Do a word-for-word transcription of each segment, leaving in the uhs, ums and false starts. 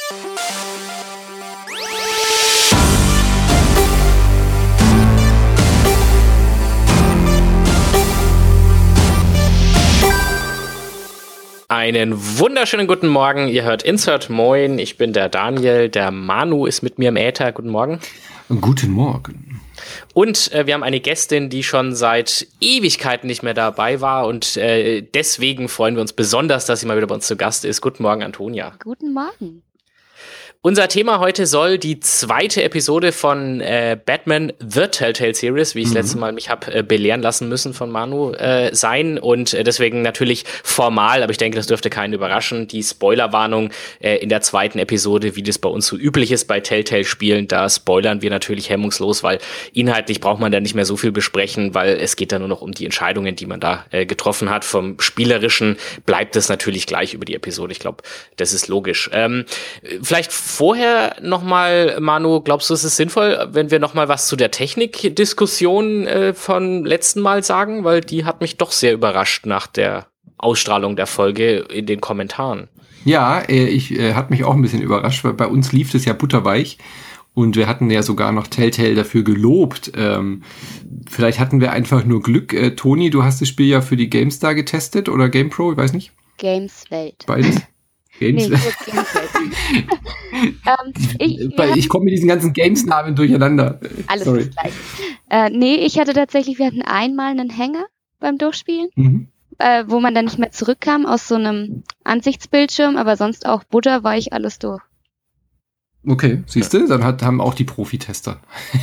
Einen wunderschönen guten Morgen, ihr hört Insert Moin, ich bin der Daniel, der Manu ist mit mir im Äther, guten Morgen. Guten Morgen. Und äh, wir haben eine Gästin, die schon seit Ewigkeiten nicht mehr dabei war und äh, deswegen freuen wir uns besonders, dass sie mal wieder bei uns zu Gast ist. Guten Morgen, Antonia. Guten Morgen. Unser Thema heute soll die zweite Episode von äh, Batman The Telltale Series, wie ich mhm. das letzte Mal mich habe äh, belehren lassen müssen von Manu, äh, sein. Und äh, deswegen natürlich formal, aber ich denke, das dürfte keinen überraschen, die Spoilerwarnung äh, in der zweiten Episode, wie das bei uns so üblich ist bei Telltale-Spielen. Da spoilern wir natürlich hemmungslos, weil inhaltlich braucht man da nicht mehr so viel besprechen, weil es geht da nur noch um die Entscheidungen, die man da äh, getroffen hat. Vom Spielerischen bleibt es natürlich gleich über die Episode. Ich glaube, das ist logisch. Ähm, vielleicht vorher nochmal, Manu, glaubst du, es ist sinnvoll, wenn wir nochmal was zu der Technikdiskussion äh, von letzten Mal sagen? Weil die hat mich doch sehr überrascht nach der Ausstrahlung der Folge in den Kommentaren. Ja, äh, ich äh, hat mich auch ein bisschen überrascht, weil bei uns lief das ja butterweich und wir hatten ja sogar noch Telltale dafür gelobt. Ähm, vielleicht hatten wir einfach nur Glück. Äh, Toni, du hast das Spiel ja für die GameStar getestet oder GamePro, ich weiß nicht. Gameswelt. Beides? Games nee, Gameswelt. ähm, ich ich komme mit diesen ganzen Games-Namen durcheinander. Alles Sorry. ist gleich. Äh, nee, ich hatte tatsächlich, wir hatten einmal einen Hänger beim Durchspielen, mhm. äh, wo man dann nicht mehr zurückkam aus so einem Ansichtsbildschirm, aber sonst auch Butter war ich alles durch. Okay, siehst du, dann hat, haben auch die Profitester.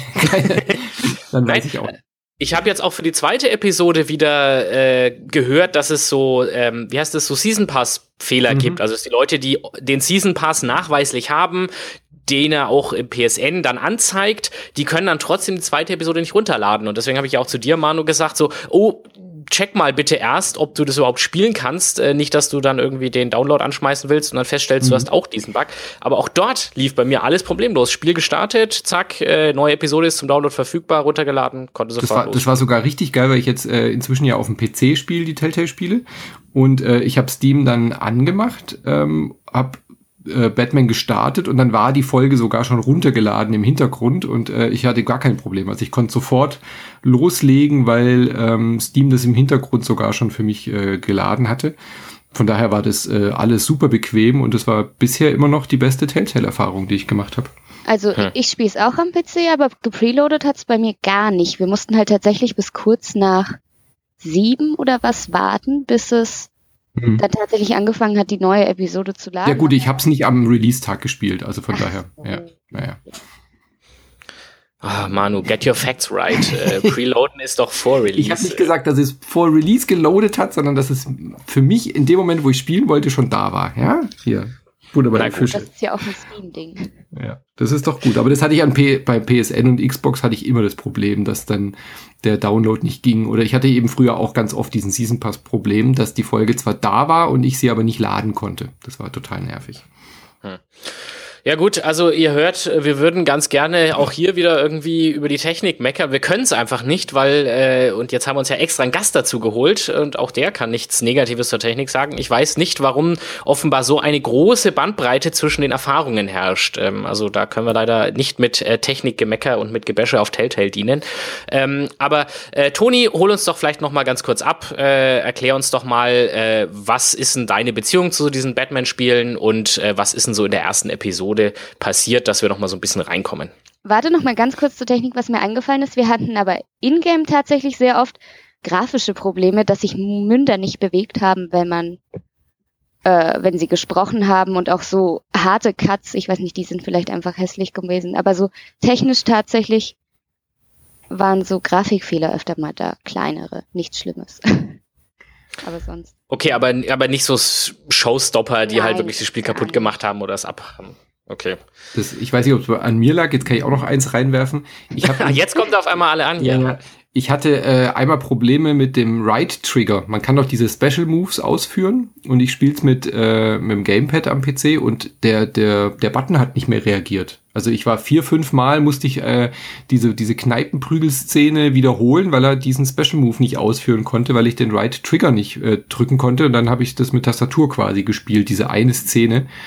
Dann weiß ich auch. Ich habe jetzt auch für die zweite Episode wieder äh, gehört, dass es so, ähm, wie heißt das, so Season Pass Fehler mhm. gibt. Also dass die Leute, die den Season Pass nachweislich haben, den er auch im P S N dann anzeigt, die können dann trotzdem die zweite Episode nicht runterladen. Und deswegen habe ich auch zu dir, Manu, gesagt so, oh, check mal bitte erst, ob du das überhaupt spielen kannst. Äh, nicht, dass du dann irgendwie den Download anschmeißen willst und dann feststellst, mhm. du hast auch diesen Bug. Aber auch dort lief bei mir alles problemlos. Spiel gestartet, zack, äh, neue Episode ist zum Download verfügbar, runtergeladen, konnte sofort das war, los. Das war sogar richtig geil, weil ich jetzt äh, inzwischen ja auf dem P C spiele, die Telltale-Spiele. Und äh, ich habe Steam dann angemacht, ähm, hab äh, Batman gestartet und dann war die Folge sogar schon runtergeladen im Hintergrund und äh, ich hatte gar kein Problem. Also ich konnte sofort loslegen, weil ähm, Steam das im Hintergrund sogar schon für mich äh, geladen hatte. Von daher war das äh, alles super bequem und das war bisher immer noch die beste Telltale-Erfahrung, die ich gemacht habe. Also hm. ich spiele es auch am P C, aber gepreloadet hat es bei mir gar nicht. Wir mussten halt tatsächlich bis kurz nach sieben oder was warten, bis es hm. dann tatsächlich angefangen hat, die neue Episode zu laden. Ja gut, ich habe es nicht am Release-Tag gespielt, also von Ach, daher, ja, naja. Ah, Manu, get your facts right. Äh, Preloaden ist doch vor Release. Ich habe nicht gesagt, dass es vor Release geloadet hat, sondern dass es für mich in dem Moment, wo ich spielen wollte, schon da war. Ja, hier. Wunderbar. Das ist ja auch ein Steam-Ding. Ja, das ist doch gut. Aber das hatte ich an P- bei P S N und Xbox hatte ich immer das Problem, dass dann der Download nicht ging. Oder ich hatte eben früher auch ganz oft diesen Season Pass-Problem, dass die Folge zwar da war und ich sie aber nicht laden konnte. Das war total nervig. Hm. Ja gut, also ihr hört, wir würden ganz gerne auch hier wieder irgendwie über die Technik meckern. Wir können es einfach nicht, weil, äh, und jetzt haben wir uns ja extra einen Gast dazu geholt und auch der kann nichts Negatives zur Technik sagen. Ich weiß nicht, warum offenbar so eine große Bandbreite zwischen den Erfahrungen herrscht. Ähm, also da können wir leider nicht mit äh, Technikgemecker und mit Gebäsche auf Telltale dienen. Ähm, aber äh, Toni, hol uns doch vielleicht noch mal ganz kurz ab. Äh, erklär uns doch mal, äh, was ist denn deine Beziehung zu diesen Batman-Spielen und äh, was ist denn so in der ersten Episode passiert, dass wir noch mal so ein bisschen reinkommen. Warte noch mal ganz kurz zur Technik, was mir eingefallen ist. Wir hatten aber in-game tatsächlich sehr oft grafische Probleme, dass sich Münder nicht bewegt haben, wenn man, äh, wenn sie gesprochen haben und auch so harte Cuts, ich weiß nicht, die sind vielleicht einfach hässlich gewesen, aber so technisch tatsächlich waren so Grafikfehler öfter mal da, kleinere, nichts Schlimmes. Aber sonst. Okay, aber, aber nicht so Showstopper, die nein, halt wirklich das Spiel kaputt nein. gemacht haben oder es abhaben. Okay. Das, ich weiß nicht, ob es an mir lag, jetzt kann ich auch noch eins reinwerfen. Ich hab, jetzt kommt auf einmal alle an hier. Ja, ich hatte äh, einmal Probleme mit dem Right-Trigger. Man kann doch diese Special Moves ausführen und ich spiele es mit, äh, mit dem Gamepad am P C und der, der, der Button hat nicht mehr reagiert. Also ich war vier, fünf Mal, musste ich äh, diese, diese Kneipenprügelszene wiederholen, weil er diesen Special Move nicht ausführen konnte, weil ich den Right-Trigger nicht äh, drücken konnte. Und dann habe ich das mit Tastatur quasi gespielt, diese eine Szene.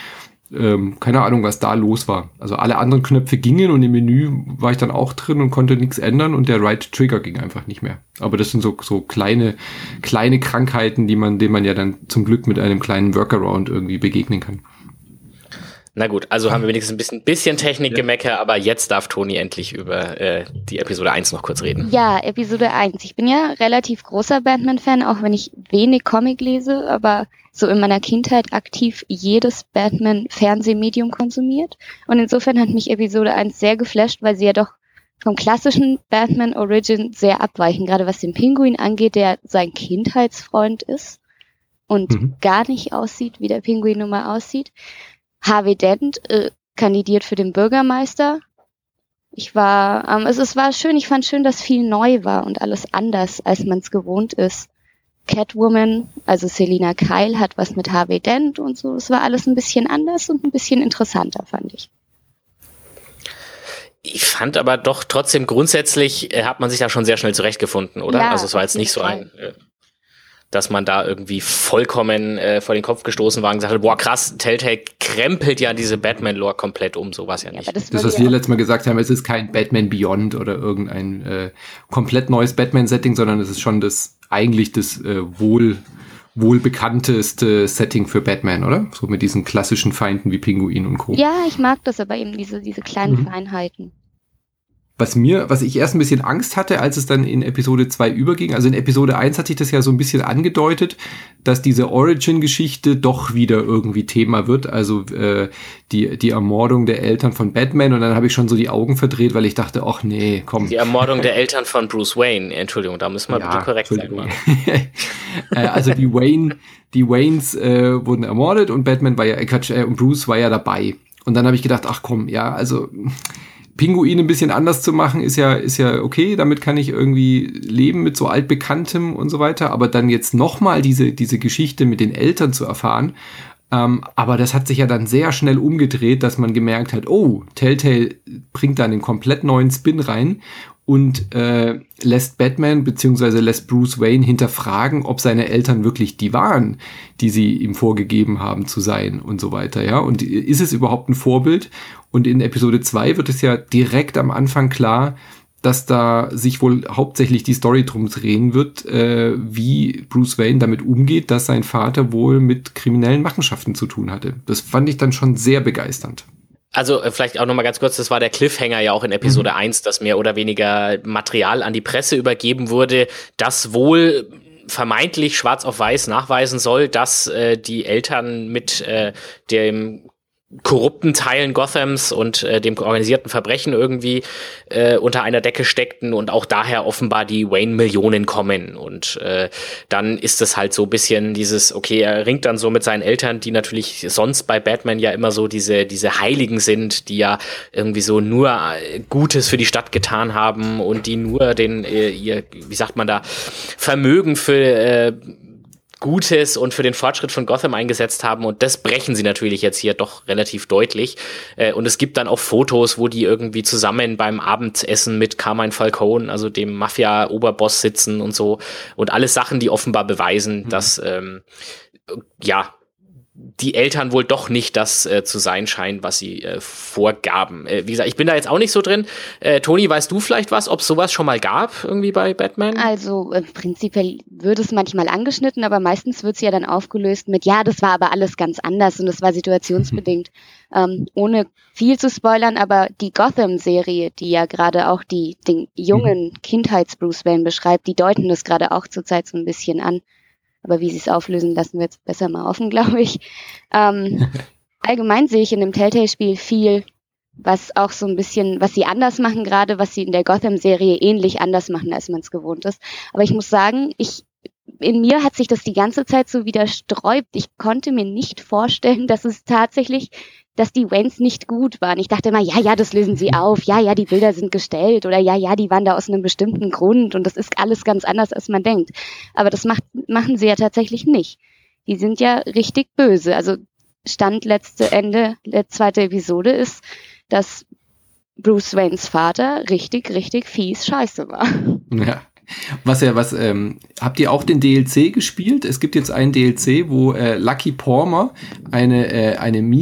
ähm, keine Ahnung, was da los war. Also alle anderen Knöpfe gingen und im Menü war ich dann auch drin und konnte nichts ändern und der Right Trigger ging einfach nicht mehr. Aber das sind so so kleine kleine Krankheiten, die man, denen man ja dann zum Glück mit einem kleinen Workaround irgendwie begegnen kann. Na gut, also haben wir wenigstens ein bisschen, bisschen Technikgemecker, aber jetzt darf Toni endlich über äh, die Episode eins noch kurz reden. Ja, Episode eins. Ich bin ja relativ großer Batman-Fan, auch wenn ich wenig Comic lese, aber so in meiner Kindheit aktiv jedes Batman-Fernsehmedium konsumiert. Und insofern hat mich Episode eins sehr geflasht, weil sie ja doch vom klassischen Batman-Origin sehr abweichen, gerade was den Pinguin angeht, der sein Kindheitsfreund ist und mhm. gar nicht aussieht, wie der Pinguin nun mal aussieht. Harvey Dent äh, kandidiert für den Bürgermeister. Ich war, ähm, also es war schön, ich fand schön, dass viel neu war und alles anders, als man es gewohnt ist. Catwoman, also Selina Kyle, hat was mit Harvey Dent und so. Es war alles ein bisschen anders und ein bisschen interessanter, fand ich. Ich fand aber doch trotzdem grundsätzlich, äh, hat man sich da schon sehr schnell zurechtgefunden, oder? Ja, also es war jetzt nicht so ein... Äh, dass man da irgendwie vollkommen äh, vor den Kopf gestoßen war und gesagt hat, boah krass, Telltale krempelt ja diese Batman-Lore komplett um, so war es ja nicht. Ja, das, das, was wir letztes Mal gesagt haben, es ist kein Batman Beyond oder irgendein äh, komplett neues Batman-Setting, sondern es ist schon das eigentlich das äh, wohl wohlbekannteste Setting für Batman, oder? So mit diesen klassischen Feinden wie Pinguin und Co. Ja, ich mag das aber eben, diese, diese kleinen mhm. Feinheiten. Was mir, was ich erst ein bisschen Angst hatte, als es dann in Episode zwei überging, also in Episode eins hatte ich das ja so ein bisschen angedeutet, dass diese Origin-Geschichte doch wieder irgendwie Thema wird, also äh, die die Ermordung der Eltern von Batman, und dann habe ich schon so die Augen verdreht, weil ich dachte, ach nee, komm. Die Ermordung der Eltern von Bruce Wayne, Entschuldigung, da müssen wir ja, bitte korrekt sein. äh, also die Wayne, die Waynes äh, wurden ermordet und Batman war ja, äh, und Bruce war ja dabei. Und dann habe ich gedacht, ach komm, ja, also Pinguin ein bisschen anders zu machen, ist ja, ist ja okay, damit kann ich irgendwie leben mit so altbekanntem und so weiter, aber dann jetzt nochmal diese, diese Geschichte mit den Eltern zu erfahren, ähm, aber das hat sich ja dann sehr schnell umgedreht, dass man gemerkt hat, oh, Telltale bringt da einen komplett neuen Spin rein und äh, lässt Batman beziehungsweise lässt Bruce Wayne hinterfragen, ob seine Eltern wirklich die waren, die sie ihm vorgegeben haben zu sein und so weiter, ja, und ist es überhaupt ein Vorbild? Und in Episode zwei wird es ja direkt am Anfang klar, dass da sich wohl hauptsächlich die Story drum drehen wird, äh, wie Bruce Wayne damit umgeht, dass sein Vater wohl mit kriminellen Machenschaften zu tun hatte. Das fand ich dann schon sehr begeisternd. Also äh, vielleicht auch nochmal ganz kurz, das war der Cliffhanger ja auch in Episode mhm. eins, dass mehr oder weniger Material an die Presse übergeben wurde, das wohl vermeintlich schwarz auf weiß nachweisen soll, dass äh, die Eltern mit äh, dem korrupten Teilen Gothams und äh, dem organisierten Verbrechen irgendwie äh, unter einer Decke steckten und auch daher offenbar die Wayne-Millionen kommen. Und äh, dann ist es halt so ein bisschen dieses, okay, er ringt dann so mit seinen Eltern, die natürlich sonst bei Batman ja immer so diese diese Heiligen sind, die ja irgendwie so nur äh, Gutes für die Stadt getan haben und die nur den, äh, ihr, wie sagt man da, Vermögen für äh, Gutes und für den Fortschritt von Gotham eingesetzt haben, und das brechen sie natürlich jetzt hier doch relativ deutlich. Äh, und es gibt dann auch Fotos, wo die irgendwie zusammen beim Abendessen mit Carmine Falcone, also dem Mafia-Oberboss, sitzen und so, und alles Sachen, die offenbar beweisen, mhm. dass ähm, ja die Eltern wohl doch nicht das äh, zu sein scheinen, was sie äh, vorgaben. Äh, wie gesagt, ich bin da jetzt auch nicht so drin. Äh, Toni, weißt du vielleicht was, ob es sowas schon mal gab, irgendwie bei Batman? Also äh, prinzipiell wird es manchmal angeschnitten, aber meistens wird es ja dann aufgelöst mit, ja, das war aber alles ganz anders und das war situationsbedingt. ähm, ohne viel zu spoilern, aber die Gotham-Serie, die ja gerade auch die den jungen Kindheits-Bruce Wayne beschreibt, die deuten das gerade auch zurzeit so ein bisschen an. Aber wie sie es auflösen, lassen wir jetzt besser mal offen, glaube ich. Ähm, allgemein sehe ich in dem Telltale-Spiel viel, was auch so ein bisschen, was sie anders machen gerade, was sie in der Gotham-Serie ähnlich anders machen, als man es gewohnt ist. Aber ich muss sagen, ich in mir hat sich das die ganze Zeit so wieder sträubt. Ich konnte mir nicht vorstellen, dass es tatsächlich, dass die Waynes nicht gut waren. Ich dachte immer, ja, ja, das lösen sie auf. Ja, ja, die Bilder sind gestellt. Oder ja, ja, die waren da aus einem bestimmten Grund. Und das ist alles ganz anders, als man denkt. Aber das macht, machen sie ja tatsächlich nicht. Die sind ja richtig böse. Also Stand letzte Ende, der zweite Episode ist, dass Bruce Waynes Vater richtig, richtig fies scheiße war. Ja. Was ja, was, ähm, habt ihr auch den D L C gespielt? Es gibt jetzt einen D L C, wo äh, Lucky Palmer eine, äh, eine Meme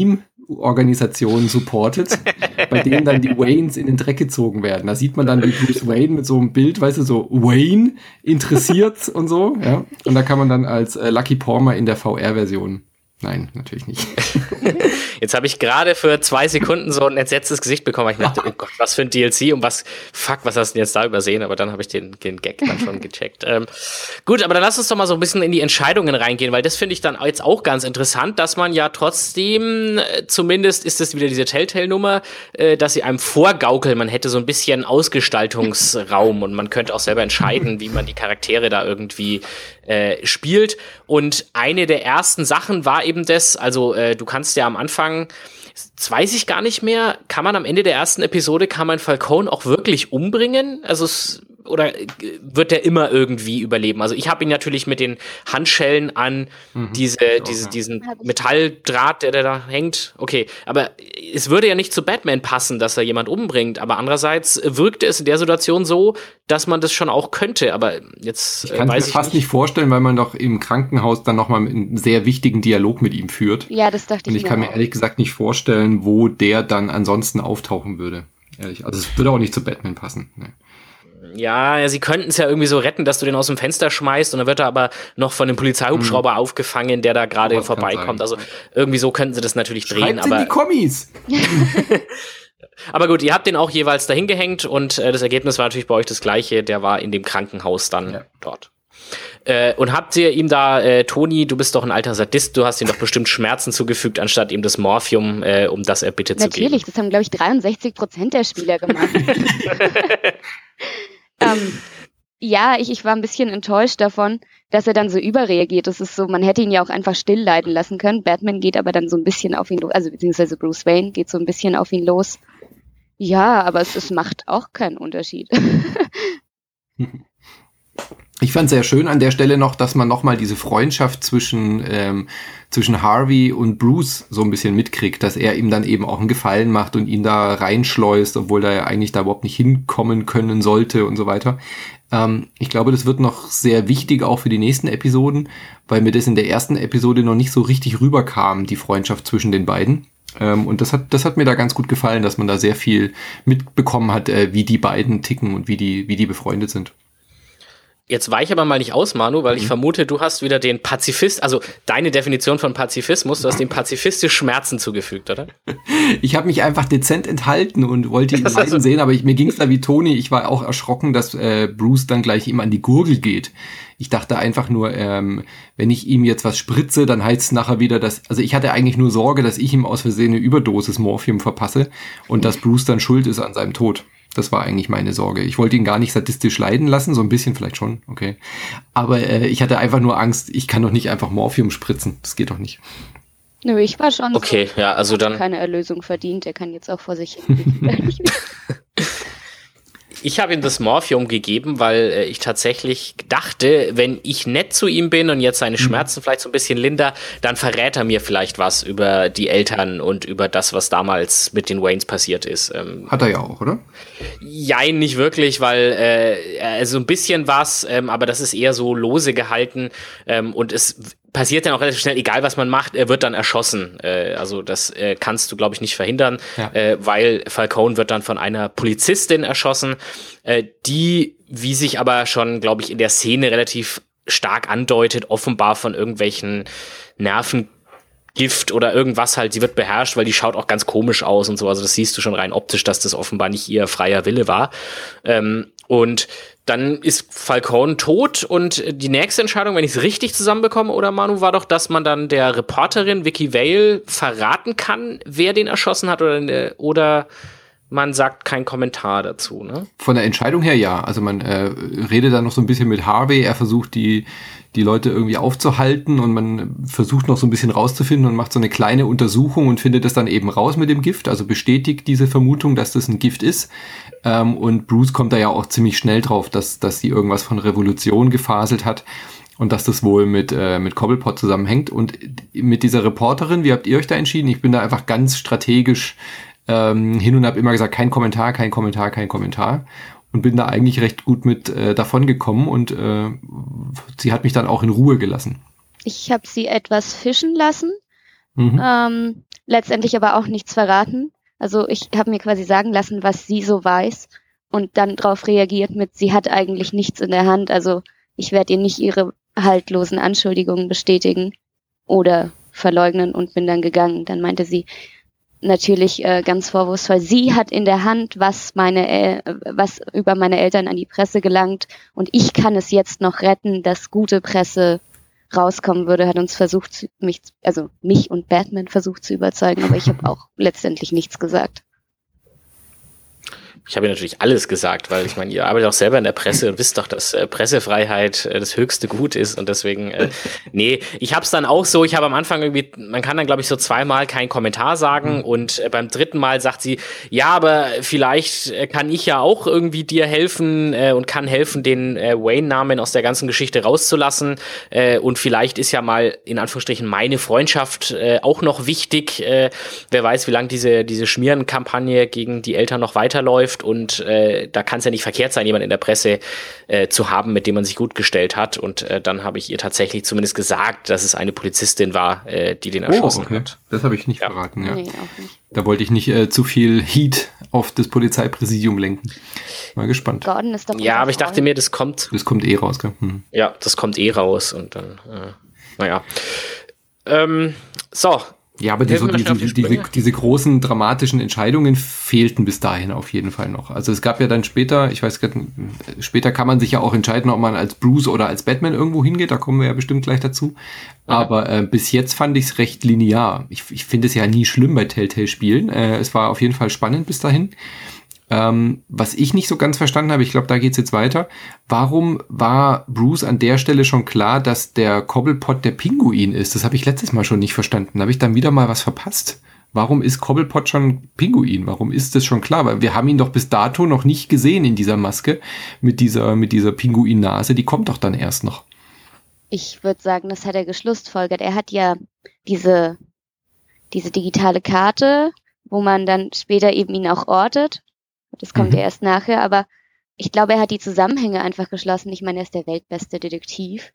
Organisationen supportet, bei denen dann die Waynes in den Dreck gezogen werden. Da sieht man dann wie Bruce Wayne mit so einem Bild, weißt du, so Wayne interessiert und so, ja. Und da kann man dann als äh, Lucky Palmer in der V R-Version. Nein, natürlich nicht. Jetzt habe ich gerade für zwei Sekunden so ein entsetztes Gesicht bekommen. Ich dachte, oh Gott, was für ein D L C und was, fuck, was hast du denn jetzt da übersehen? Aber dann habe ich den, den Gag dann schon gecheckt. Ähm, gut, aber dann lass uns doch mal so ein bisschen in die Entscheidungen reingehen, weil das finde ich dann jetzt auch ganz interessant, dass man ja trotzdem, äh, zumindest ist es wieder diese Telltale-Nummer, äh, dass sie einem vorgaukeln, man hätte so ein bisschen Ausgestaltungsraum und man könnte auch selber entscheiden, wie man die Charaktere da irgendwie äh, spielt. Und eine der ersten Sachen war eben das, also äh, du kannst ja am Anfang, das weiß ich gar nicht mehr, kann man am Ende der ersten Episode, kann man Falcone auch wirklich umbringen? Also es, oder wird der immer irgendwie überleben? Also ich habe ihn natürlich mit den Handschellen an mhm, diese, diese, diesen Metalldraht, der, der da hängt. Okay, aber es würde ja nicht zu Batman passen, dass er jemand umbringt. Aber andererseits wirkte es in der Situation so, dass man das schon auch könnte. Aber jetzt ich kann weiß es mir ich fast nicht vorstellen, weil man doch im Krankenhaus dann nochmal einen sehr wichtigen Dialog mit ihm führt. Ja, das dachte ich mir. Und ich kann mir ehrlich gesagt nicht vorstellen, wo der dann ansonsten auftauchen würde. Ehrlich. Also es würde auch nicht zu Batman passen. Nee. Ja, ja, sie könnten es ja irgendwie so retten, dass du den aus dem Fenster schmeißt und dann wird er aber noch von dem Polizeihubschrauber mhm. aufgefangen, der da gerade vorbeikommt. Also irgendwie so könnten sie das natürlich drehen. Schreibt's aber in die Kommis! Aber gut, ihr habt den auch jeweils dahin gehängt und äh, das Ergebnis war natürlich bei euch das gleiche. Der war in dem Krankenhaus dann ja. dort. Äh, und habt ihr ihm da, äh, Toni, du bist doch ein alter Sadist, du hast ihm doch bestimmt Schmerzen zugefügt, anstatt ihm das Morphium, äh, um das er bitte zu geben. Natürlich, das haben, glaube ich, dreiundsechzig Prozent der Spieler gemacht. ähm, ja, ich, ich war ein bisschen enttäuscht davon, dass er dann so überreagiert. Das ist so, man hätte ihn ja auch einfach still leiden lassen können. Batman geht aber dann so ein bisschen auf ihn los, also beziehungsweise Bruce Wayne geht so ein bisschen auf ihn los. Ja, aber es, es macht auch keinen Unterschied. Ich fand sehr schön an der Stelle noch, dass man nochmal diese Freundschaft zwischen, ähm, zwischen Harvey und Bruce so ein bisschen mitkriegt, dass er ihm dann eben auch einen Gefallen macht und ihn da reinschleust, obwohl er ja eigentlich da überhaupt nicht hinkommen können sollte und so weiter. Ähm, ich glaube, das wird noch sehr wichtig auch für die nächsten Episoden, weil mir das in der ersten Episode noch nicht so richtig rüberkam, die Freundschaft zwischen den beiden. Ähm, und das hat, das hat mir da ganz gut gefallen, dass man da sehr viel mitbekommen hat, äh, wie die beiden ticken und wie die, wie die befreundet sind. Jetzt weich aber mal nicht aus, Manu, weil ich mhm. vermute, du hast wieder den Pazifist, also deine Definition von Pazifismus, du hast dem Pazifistisch Schmerzen zugefügt, oder? Ich habe mich einfach dezent enthalten und wollte ihn meiden also sehen, aber ich, mir ging es da wie Toni. Ich war auch erschrocken, dass äh, Bruce dann gleich ihm an die Gurgel geht. Ich dachte einfach nur, ähm, wenn ich ihm jetzt was spritze, dann heißt es nachher wieder, dass, also ich hatte eigentlich nur Sorge, dass ich ihm aus Versehen eine Überdosis Morphium verpasse und dass Bruce dann schuld ist an seinem Tod. Das war eigentlich meine Sorge. Ich wollte ihn gar nicht sadistisch leiden lassen, so ein bisschen vielleicht schon, okay. Aber äh, ich hatte einfach nur Angst, ich kann doch nicht einfach Morphium spritzen. Das geht doch nicht. Nö, ich war schon okay, so, ja, also dann keine Erlösung verdient, der kann jetzt auch vor sich hin. Ich habe ihm das Morphium gegeben, weil äh, ich tatsächlich dachte, wenn ich nett zu ihm bin und jetzt seine Schmerzen mhm. vielleicht so ein bisschen linder, dann verrät er mir vielleicht was über die Eltern und über das, was damals mit den Waynes passiert ist. Ähm, Hat er ja auch, oder? Jein, nicht wirklich, weil äh, so ein bisschen was, ähm, aber das ist eher so lose gehalten ähm, und es passiert dann auch relativ schnell, egal was man macht, er wird dann erschossen. Äh, also das äh, kannst du, glaube ich, nicht verhindern, ja. äh, weil Falcone wird dann von einer Polizistin erschossen, äh, die, wie sich aber schon, glaube ich, in der Szene relativ stark andeutet, offenbar von irgendwelchen Nervengift oder irgendwas halt, sie wird beherrscht, weil die schaut auch ganz komisch aus und so, also das siehst du schon rein optisch, dass das offenbar nicht ihr freier Wille war. Ähm, und dann ist Falcone tot und die nächste Entscheidung, wenn ich es richtig zusammenbekomme, oder Manu, war doch, dass man dann der Reporterin Vicky Vale verraten kann, wer den erschossen hat oder, oder man sagt keinen Kommentar dazu, ne? Von der Entscheidung her ja. Also man äh, redet dann noch so ein bisschen mit Harvey, er versucht die die Leute irgendwie aufzuhalten und man versucht noch so ein bisschen rauszufinden und macht so eine kleine Untersuchung und findet das dann eben raus mit dem Gift, also bestätigt diese Vermutung, dass das ein Gift ist. Ähm, und Bruce kommt da ja auch ziemlich schnell drauf, dass dass sie irgendwas von Revolution gefaselt hat und dass das wohl mit äh, mit Cobblepot zusammenhängt. Und mit dieser Reporterin, wie habt ihr euch da entschieden? Ich bin da einfach ganz strategisch ähm, hin und habe immer gesagt, kein Kommentar, kein Kommentar, kein Kommentar. Und bin da eigentlich recht gut mit äh, davon gekommen und äh, sie hat mich dann auch in Ruhe gelassen. Ich habe sie etwas fischen lassen, mhm. ähm, letztendlich aber auch nichts verraten. Also ich habe mir quasi sagen lassen, was sie so weiß und dann darauf reagiert mit, sie hat eigentlich nichts in der Hand, also ich werde ihr nicht ihre haltlosen Anschuldigungen bestätigen oder verleugnen und bin dann gegangen. Dann meinte sie natürlich äh, ganz vorwurfsvoll, sie hat in der Hand, was meine El- was über meine Eltern an die Presse gelangt und ich kann es jetzt noch retten, dass gute Presse rauskommen würde, hat uns versucht, mich, also mich und Batman versucht zu überzeugen, aber ich habe auch letztendlich nichts gesagt. Ich habe ja natürlich alles gesagt, weil ich meine, ihr arbeitet auch selber in der Presse und wisst doch, dass äh, Pressefreiheit äh, das höchste Gut ist und deswegen, äh, nee, ich habe es dann auch so, ich habe am Anfang irgendwie, man kann dann glaube ich so zweimal keinen Kommentar sagen und äh, beim dritten Mal sagt sie, ja, aber vielleicht äh, kann ich ja auch irgendwie dir helfen äh, und kann helfen, den äh, Wayne-Namen aus der ganzen Geschichte rauszulassen äh, und vielleicht ist ja mal in Anführungsstrichen meine Freundschaft äh, auch noch wichtig, äh, wer weiß, wie lange diese, diese Schmierenkampagne gegen die Eltern noch weiterläuft. Und äh, da kann es ja nicht verkehrt sein, jemanden in der Presse äh, zu haben, mit dem man sich gut gestellt hat. Und äh, dann habe ich ihr tatsächlich zumindest gesagt, dass es eine Polizistin war, äh, die den erschossen oh, okay. hat. Das habe ich nicht ja. verraten, ja. Nee, auch nicht. Da wollte ich nicht äh, zu viel Heat auf das Polizeipräsidium lenken. Mal gespannt. Gordon ist doch ja, aber ich dachte mir, das kommt. Das kommt eh raus, gell? Hm. Ja, das kommt eh raus. Und dann, äh, naja. Ähm, so. Ja, aber die, so, die, die, diese, diese großen dramatischen Entscheidungen fehlten bis dahin auf jeden Fall noch. Also es gab ja dann später, ich weiß gar nicht, später kann man sich ja auch entscheiden, ob man als Bruce oder als Batman irgendwo hingeht, da kommen wir ja bestimmt gleich dazu. Aber äh, bis jetzt fand ich es recht linear. Ich, ich finde es ja nie schlimm bei Telltale-Spielen. Äh, es war auf jeden Fall spannend bis dahin. Ähm, was ich nicht so ganz verstanden habe, ich glaube, da geht's jetzt weiter. Warum war Bruce an der Stelle schon klar, dass der Cobblepot der Pinguin ist? Das habe ich letztes Mal schon nicht verstanden. Da habe ich dann wieder mal was verpasst. Warum ist Cobblepot schon Pinguin? Warum ist das schon klar? Weil wir haben ihn doch bis dato noch nicht gesehen in dieser Maske mit dieser mit dieser Pinguin-Nase. Die kommt doch dann erst noch. Ich würde sagen, das hat er geschlussfolgert. Er hat ja diese diese digitale Karte, wo man dann später eben ihn auch ortet. Das kommt mhm. ja erst nachher, aber ich glaube, er hat die Zusammenhänge einfach geschlossen. Ich meine, er ist der weltbeste Detektiv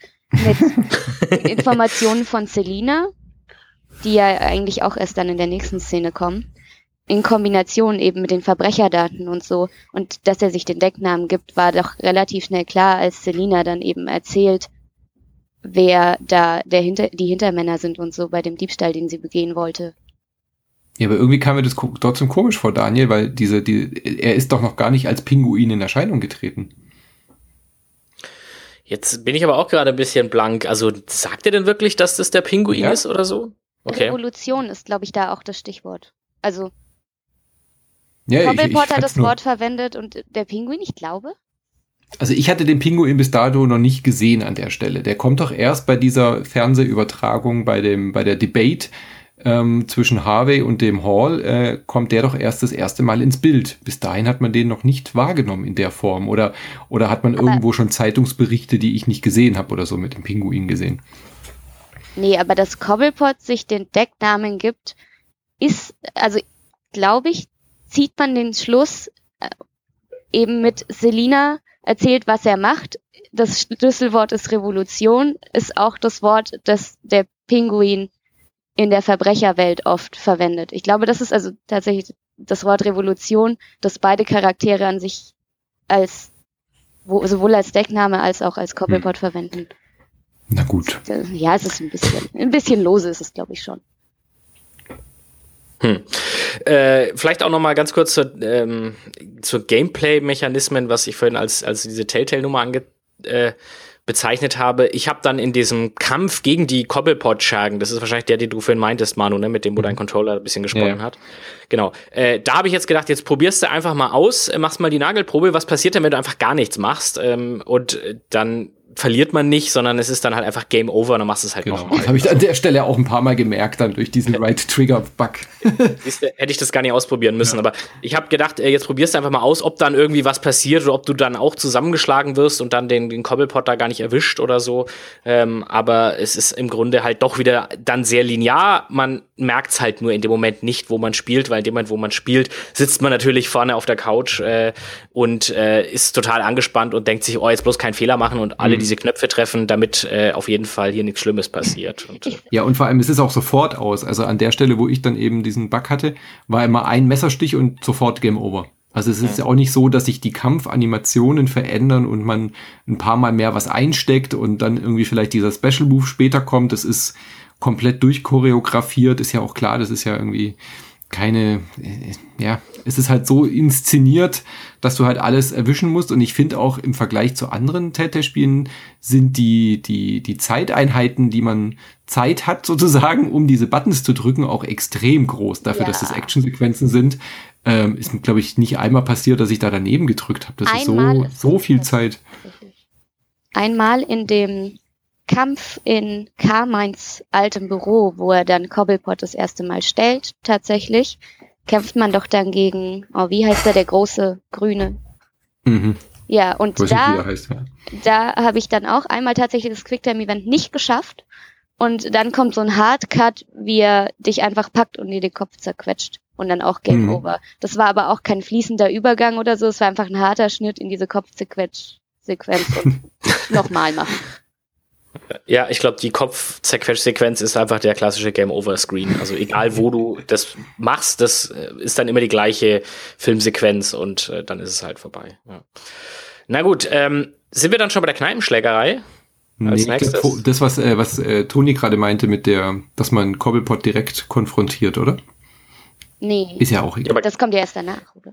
mit Informationen von Selina, die ja eigentlich auch erst dann in der nächsten Szene kommen, in Kombination eben mit den Verbrecherdaten und so. Und dass er sich den Decknamen gibt, war doch relativ schnell klar, als Selina dann eben erzählt, wer da der Hinter- die Hintermänner sind und so bei dem Diebstahl, den sie begehen wollte. Ja, aber irgendwie kam mir das trotzdem komisch vor, Daniel, weil diese, die, er ist doch noch gar nicht als Pinguin in Erscheinung getreten. Jetzt bin ich aber auch gerade ein bisschen blank. Also sagt er denn wirklich, dass das der Pinguin ja. ist oder so? Okay. Revolution ist, glaube ich, da auch das Stichwort. Also ja, Cobblepot hat das Wort verwendet und der Pinguin, ich glaube. Also ich hatte den Pinguin bis dato noch nicht gesehen an der Stelle. Der kommt doch erst bei dieser Fernsehübertragung, bei dem, bei der Debate Ähm, zwischen Harvey und dem Hall äh, kommt der doch erst das erste Mal ins Bild. Bis dahin hat man den noch nicht wahrgenommen in der Form. Oder, oder hat man aber irgendwo schon Zeitungsberichte, die ich nicht gesehen habe oder so mit dem Pinguin gesehen? Nee, aber dass Cobblepot sich den Decknamen gibt, ist, also glaube ich, zieht man den Schluss äh, eben mit Selina erzählt, was er macht. Das Schlüsselwort ist Revolution, ist auch das Wort, das der Pinguin in der Verbrecherwelt oft verwendet. Ich glaube, das ist also tatsächlich das Wort Revolution, das beide Charaktere an sich als wo, sowohl als Deckname als auch als Cobblepot hm. verwenden. Na gut. Ja, es ist ein bisschen, ein bisschen lose ist es, glaube ich, schon. Hm. Äh, vielleicht auch noch mal ganz kurz zur, ähm, zur Gameplay-Mechanismen, was ich vorhin als, als diese Telltale-Nummer ange äh, bezeichnet habe. Ich habe dann in diesem Kampf gegen die Cobblepot-Schergen, das ist wahrscheinlich der, den du vorhin meintest, Manu, ne, mit dem, wo dein Controller ein bisschen gesponnen ja. hat. Genau. Äh, da habe ich jetzt gedacht, jetzt probierst du einfach mal aus, äh, machst mal die Nagelprobe. Was passiert denn, wenn du einfach gar nichts machst? Ähm, und äh, dann verliert man nicht, sondern es ist dann halt einfach Game Over und dann machst du es halt genau. nochmal. Das habe ich an der Stelle auch ein paar Mal gemerkt, dann durch diesen Right-Trigger-Bug. Hätte ich das gar nicht ausprobieren müssen, ja. aber ich habe gedacht, jetzt probierst du einfach mal aus, ob dann irgendwie was passiert oder ob du dann auch zusammengeschlagen wirst und dann den, den Cobblepot da gar nicht erwischt oder so. Ähm, aber es ist im Grunde halt doch wieder dann sehr linear. Man merkt es halt nur in dem Moment nicht, wo man spielt, weil in dem Moment, wo man spielt, sitzt man natürlich vorne auf der Couch äh, und äh, ist total angespannt und denkt sich, oh, jetzt bloß keinen Fehler machen und alle, diese Knöpfe treffen, damit äh, auf jeden Fall hier nichts Schlimmes passiert. Und, äh, ja, und vor allem, es ist auch sofort aus. Also an der Stelle, wo ich dann eben diesen Bug hatte, war immer ein Messerstich und sofort Game Over. Also es ist ja auch nicht so, dass sich die Kampfanimationen verändern und man ein paar Mal mehr was einsteckt und dann irgendwie vielleicht dieser Special Move später kommt. Das ist komplett durchchoreografiert, ist ja auch klar, das ist ja irgendwie keine, ja, es ist halt so inszeniert, dass du halt alles erwischen musst. Und ich finde auch im Vergleich zu anderen Telltale-Spielen sind die, die, die Zeiteinheiten, die man Zeit hat sozusagen, um diese Buttons zu drücken, auch extrem groß. Dafür, ja. dass das Actionsequenzen sind, ähm, ist mir, glaube ich, nicht einmal passiert, dass ich da daneben gedrückt habe. Das einmal ist so, so viel Zeit. Einmal in dem Kampf in Carmines altem Büro, wo er dann Cobblepot das erste Mal stellt, tatsächlich, kämpft man doch dann gegen, oh, wie heißt der, der große Grüne? Mhm. Ja, und Weiß da, nicht, wie er heißt, ja. da habe ich dann auch einmal tatsächlich das Quicktime-Event nicht geschafft und dann kommt so ein Hardcut, wie er dich einfach packt und dir den Kopf zerquetscht und dann auch Game mhm. Over. Das war aber auch kein fließender Übergang oder so, es war einfach ein harter Schnitt in diese Kopfzerquetsch-Sequenz und nochmal machen. Ja, ich glaube, die Kopf-Zerquetsch-Sequenz ist einfach der klassische Game-Over-Screen. Also egal, wo du das machst, das ist dann immer die gleiche Filmsequenz und äh, dann ist es halt vorbei. Ja. Na gut, ähm, sind wir dann schon bei der Kneipenschlägerei? Als nee, nächstes? Das, was, äh, was äh, Toni gerade meinte mit der, dass man Cobblepot direkt konfrontiert, oder? Nee. Ist ja auch egal. Aber das kommt ja erst danach, oder?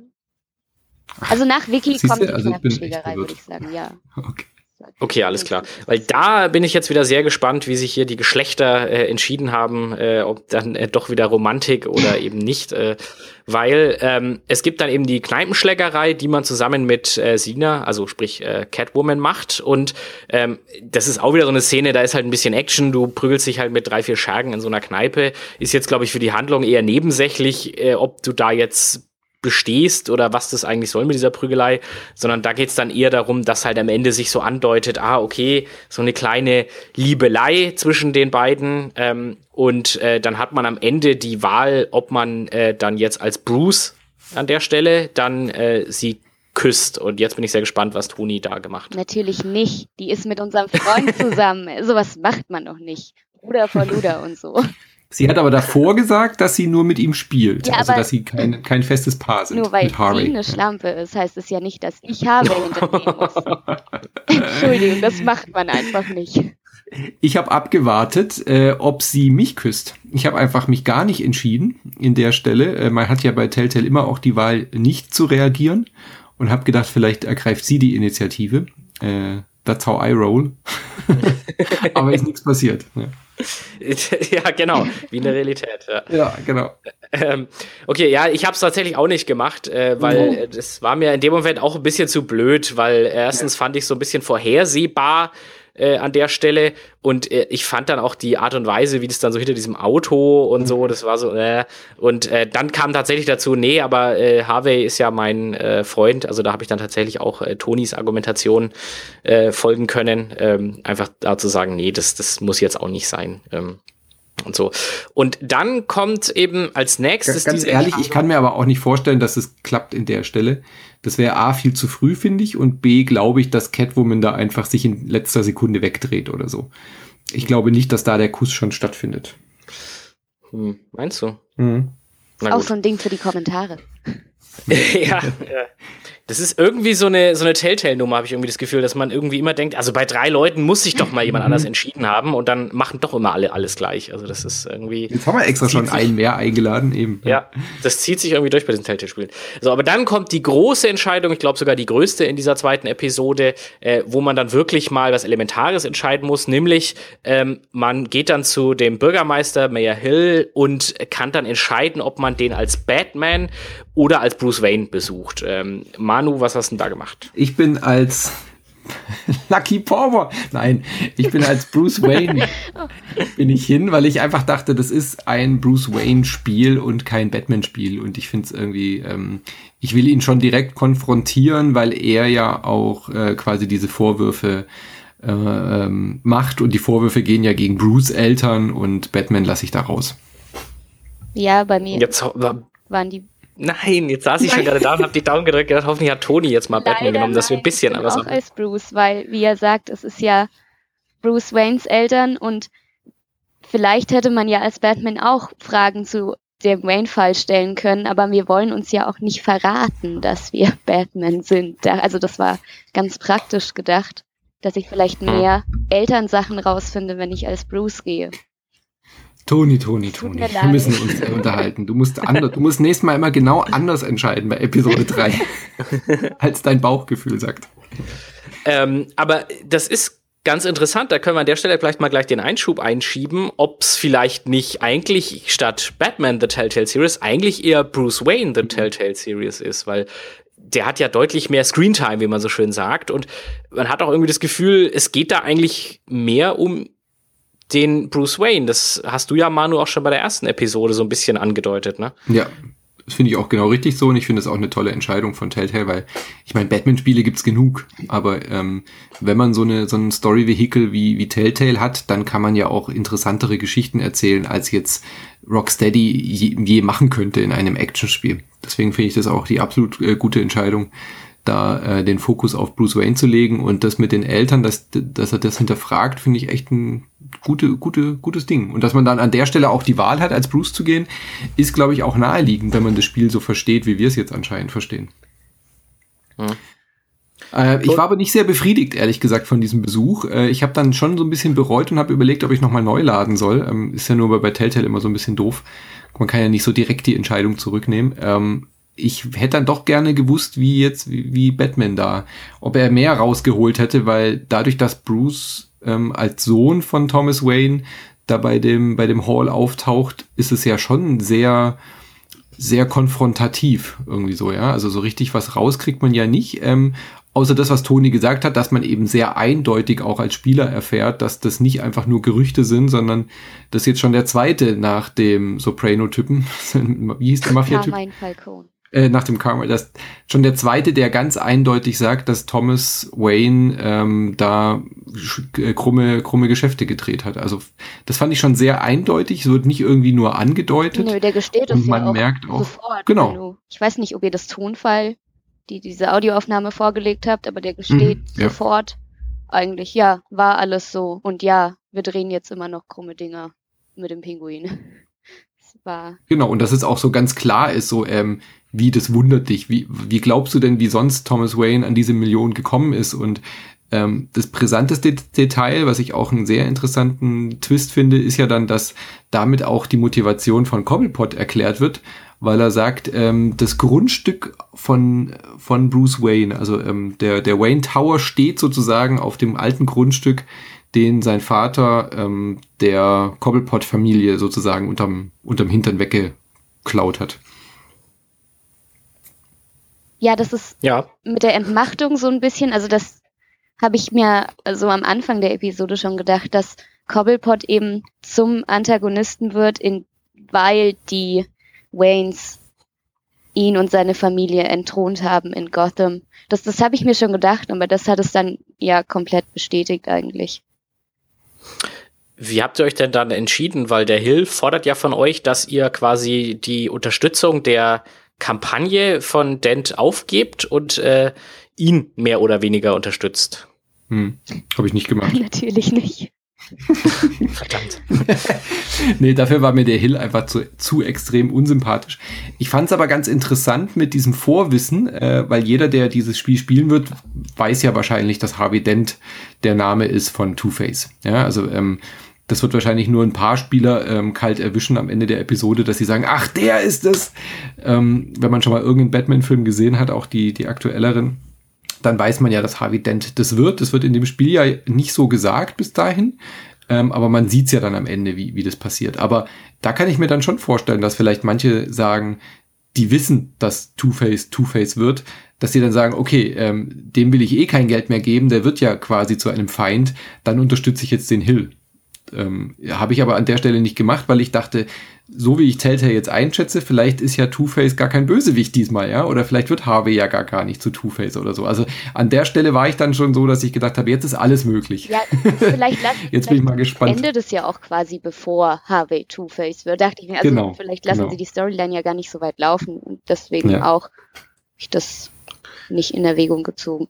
Also nach Wiki Siehste, kommt die also Kneipenschlägerei, würde ich sagen, ja. Okay. Okay, alles klar. Weil da bin ich jetzt wieder sehr gespannt, wie sich hier die Geschlechter äh, entschieden haben, äh, ob dann äh, doch wieder Romantik oder eben nicht. Äh, weil ähm, es gibt dann eben die Kneipenschlägerei, die man zusammen mit äh, Sina, also sprich äh, Catwoman, macht. Und ähm, das ist auch wieder so eine Szene, da ist halt ein bisschen Action. Du prügelst dich halt mit drei, vier Schergen in so einer Kneipe. Ist jetzt, glaube ich, für die Handlung eher nebensächlich, äh, ob du da jetzt bestehst oder was das eigentlich soll mit dieser Prügelei, sondern da geht's dann eher darum, dass halt am Ende sich so andeutet, ah, okay, so eine kleine Liebelei zwischen den beiden ähm, und äh, dann hat man am Ende die Wahl, ob man äh, dann jetzt als Bruce an der Stelle dann äh, sie küsst und jetzt bin ich sehr gespannt, was Toni da gemacht hat. Natürlich nicht, die ist mit unserem Freund zusammen, sowas macht man doch nicht, Bruder vor Luder und so. Sie hat aber davor gesagt, dass sie nur mit ihm spielt. Ja, also, dass sie kein, kein festes Paar sind. Nur weil sie eine Schlampe ist, heißt es ja nicht, dass ich Harvey hinternehmen muss. Entschuldigung, das macht man einfach nicht. Ich habe abgewartet, äh, ob sie mich küsst. Ich habe einfach mich gar nicht entschieden in der Stelle. Äh, man hat ja bei Telltale immer auch die Wahl, nicht zu reagieren. Und habe gedacht, vielleicht ergreift sie die Initiative. Äh, that's how I roll. Aber ist nichts passiert. Ja. Ja, genau, wie in der Realität. Ja, ja genau. Ähm, okay, ja, ich habe es tatsächlich auch nicht gemacht, äh, weil oh. äh, das war mir in dem Moment auch ein bisschen zu blöd, weil äh, erstens ja. fand ich so ein bisschen vorhersehbar äh, an der Stelle und äh, ich fand dann auch die Art und Weise, wie das dann so hinter diesem Auto und so, das war so, äh, und äh, dann kam tatsächlich dazu, nee, aber äh, Harvey ist ja mein äh, Freund, also da habe ich dann tatsächlich auch äh, Tonis Argumentation äh, folgen können, ähm, einfach da zu sagen, nee, das, das muss jetzt auch nicht sein. Ähm, und so. Und dann kommt eben als nächstes... Ganz diese ehrlich, ich kann mir aber auch nicht vorstellen, dass es klappt in der Stelle. Das wäre A, viel zu früh, finde ich, und B, glaube ich, dass Catwoman da einfach sich in letzter Sekunde wegdreht oder so. Ich glaube nicht, dass da der Kuss schon stattfindet. Hm, meinst du? Mhm. Auch so ein Ding für die Kommentare. ja, ja. Das ist irgendwie so eine so eine Telltale-Nummer, habe ich irgendwie das Gefühl, dass man irgendwie immer denkt, also bei drei Leuten muss sich doch mal jemand anders entschieden haben und dann machen doch immer alle alles gleich. Also das ist irgendwie... Jetzt haben wir extra schon einen mehr eingeladen eben. Ja, das zieht sich irgendwie durch bei diesen Telltale-Spielen. So, aber dann kommt die große Entscheidung, ich glaube sogar die größte in dieser zweiten Episode, äh, wo man dann wirklich mal was Elementares entscheiden muss, nämlich ähm, man geht dann zu dem Bürgermeister Mayor Hill und kann dann entscheiden, ob man den als Batman oder als Bruce Wayne besucht. Ähm, Manu, was hast du denn da gemacht? Ich bin als Lucky Porber. Nein, ich bin als Bruce Wayne bin ich hin, weil ich einfach dachte, das ist ein Bruce Wayne-Spiel und kein Batman-Spiel. Und ich finde es irgendwie, ähm, ich will ihn schon direkt konfrontieren, weil er ja auch äh, quasi diese Vorwürfe äh, ähm, macht. Und die Vorwürfe gehen ja gegen Bruce Eltern und Batman lasse ich da raus. Ja, bei mir Jetzt, waren die Nein, jetzt saß ich schon gerade da und hab die Daumen gedrückt, gedacht, hoffentlich hat Toni jetzt mal Batman genommen, dass wir ein bisschen ich bin anders auch als Bruce, weil, wie er sagt, es ist ja Bruce Waynes Eltern und vielleicht hätte man ja als Batman auch Fragen zu dem Wayne-Fall stellen können, aber wir wollen uns ja auch nicht verraten, dass wir Batman sind. Da, also das war ganz praktisch gedacht, dass ich vielleicht mehr Elternsachen rausfinde, wenn ich als Bruce gehe. Toni, Toni, Toni, wir müssen uns unterhalten. Du musst anders, du musst nächstes Mal immer genau anders entscheiden bei Episode drei, als dein Bauchgefühl sagt. Ähm, aber das ist ganz interessant, da können wir an der Stelle vielleicht mal gleich den Einschub einschieben, ob es vielleicht nicht eigentlich statt Batman The Telltale Series eigentlich eher Bruce Wayne The Telltale Series ist, weil der hat ja deutlich mehr Screentime, wie man so schön sagt, und man hat auch irgendwie das Gefühl, es geht da eigentlich mehr um den Bruce Wayne. Das hast du ja, Manu, auch schon bei der ersten Episode so ein bisschen angedeutet, ne? Ja, das finde ich auch genau richtig so und ich finde das auch eine tolle Entscheidung von Telltale, weil ich meine, Batman-Spiele gibt's genug, aber ähm, wenn man so eine so ein Story-Vehikel wie wie Telltale hat, dann kann man ja auch interessantere Geschichten erzählen, als jetzt Rocksteady je, je machen könnte in einem Actionspiel. Deswegen finde ich das auch die absolut äh, gute Entscheidung, da äh, den Fokus auf Bruce Wayne zu legen und das mit den Eltern, dass, dass er das hinterfragt, finde ich echt ein gute, gute, gutes Ding. Und dass man dann an der Stelle auch die Wahl hat, als Bruce zu gehen, ist, glaube ich, auch naheliegend, wenn man das Spiel so versteht, wie wir es jetzt anscheinend verstehen. Hm. Äh, ich war aber nicht sehr befriedigt, ehrlich gesagt, von diesem Besuch. Äh, ich habe dann schon so ein bisschen bereut und habe überlegt, ob ich nochmal neu laden soll. Ähm, ist ja nur bei, bei Telltale immer so ein bisschen doof. Man kann ja nicht so direkt die Entscheidung zurücknehmen. Ähm, ich hätte dann doch gerne gewusst, wie jetzt, wie, wie Batman da, ob er mehr rausgeholt hätte, weil dadurch, dass Bruce ähm, als Sohn von Thomas Wayne da bei dem, bei dem Hall auftaucht, ist es ja schon sehr, sehr konfrontativ irgendwie so, ja. Also so richtig was raus kriegt man ja nicht, ähm, außer das, was Toni gesagt hat, dass man eben sehr eindeutig auch als Spieler erfährt, dass das nicht einfach nur Gerüchte sind, sondern das jetzt schon der zweite nach dem Soprano-Typen, wie hieß der Mafia-Typ? Carmine Falcone. Äh, nach dem Karma, das schon der zweite, der ganz eindeutig sagt, dass Thomas Wayne ähm, da äh, krumme, krumme Geschäfte gedreht hat. Also das fand ich schon sehr eindeutig. Es wird nicht irgendwie nur angedeutet. Nö, der gesteht es und man ja auch merkt auch sofort. Genau. Du, ich weiß nicht, ob ihr das Tonfall, die diese Audioaufnahme vorgelegt habt, aber der gesteht mhm, ja. sofort eigentlich, ja, war alles so. Und ja, wir drehen jetzt immer noch krumme Dinger mit dem Pinguin. Das war genau, und dass es auch so ganz klar ist, so ähm, wie, das wundert dich. Wie, wie glaubst du denn, wie sonst Thomas Wayne an diese Million gekommen ist? Und ähm, das brisanteste Detail, was ich auch einen sehr interessanten Twist finde, ist ja dann, dass damit auch die Motivation von Cobblepot erklärt wird, weil er sagt, ähm, das Grundstück von von Bruce Wayne, also ähm, der der Wayne Tower steht sozusagen auf dem alten Grundstück, den sein Vater ähm, der Cobblepot-Familie sozusagen unterm unterm Hintern weggeklaut hat. Ja, das ist Ja. mit der Entmachtung so ein bisschen, also das habe ich mir so am Anfang der Episode schon gedacht, dass Cobblepot eben zum Antagonisten wird, in, weil die Waynes ihn und seine Familie entthront haben in Gotham. Das, das habe ich mir schon gedacht, aber das hat es dann ja komplett bestätigt eigentlich. Wie habt ihr euch denn dann entschieden? Weil der Hill fordert ja von euch, dass ihr quasi die Unterstützung der Kampagne von Dent aufgebt und äh, ihn mehr oder weniger unterstützt. Hm, habe ich nicht gemacht. Natürlich nicht. Verdammt. Nee, dafür war mir der Hill einfach zu, zu extrem unsympathisch. Ich fand es aber ganz interessant mit diesem Vorwissen, äh, weil jeder, der dieses Spiel spielen wird, weiß ja wahrscheinlich, dass Harvey Dent der Name ist von Two-Face. Ja, also ähm, das wird wahrscheinlich nur ein paar Spieler ähm, kalt erwischen am Ende der Episode, dass sie sagen, ach, der ist es. Ähm, wenn man schon mal irgendeinen Batman-Film gesehen hat, auch die, die aktuelleren, dann weiß man ja, dass Harvey Dent das wird. Das wird in dem Spiel ja nicht so gesagt bis dahin, ähm, aber man sieht's ja dann am Ende, wie, wie das passiert. Aber da kann ich mir dann schon vorstellen, dass vielleicht manche sagen, die wissen, dass Two-Face Two-Face wird, dass sie dann sagen, okay, ähm, dem will ich eh kein Geld mehr geben, der wird ja quasi zu einem Feind, dann unterstütze ich jetzt den Hill. Ähm, habe ich aber an der Stelle nicht gemacht, weil ich dachte, so wie ich Telltale jetzt einschätze, vielleicht ist ja Two-Face gar kein Bösewicht diesmal, ja, oder vielleicht wird Harvey ja gar, gar nicht zu Two-Face oder so. Also an der Stelle war ich dann schon so, dass ich gedacht habe, jetzt ist alles möglich. Ja, vielleicht lass, jetzt vielleicht bin ich mal gespannt. endet es ja auch quasi bevor Harvey Two-Face wird. Dachte ich mir, also genau, vielleicht lassen genau. sie die Storyline ja gar nicht so weit laufen und deswegen ja. auch hab ich das nicht in Erwägung gezogen.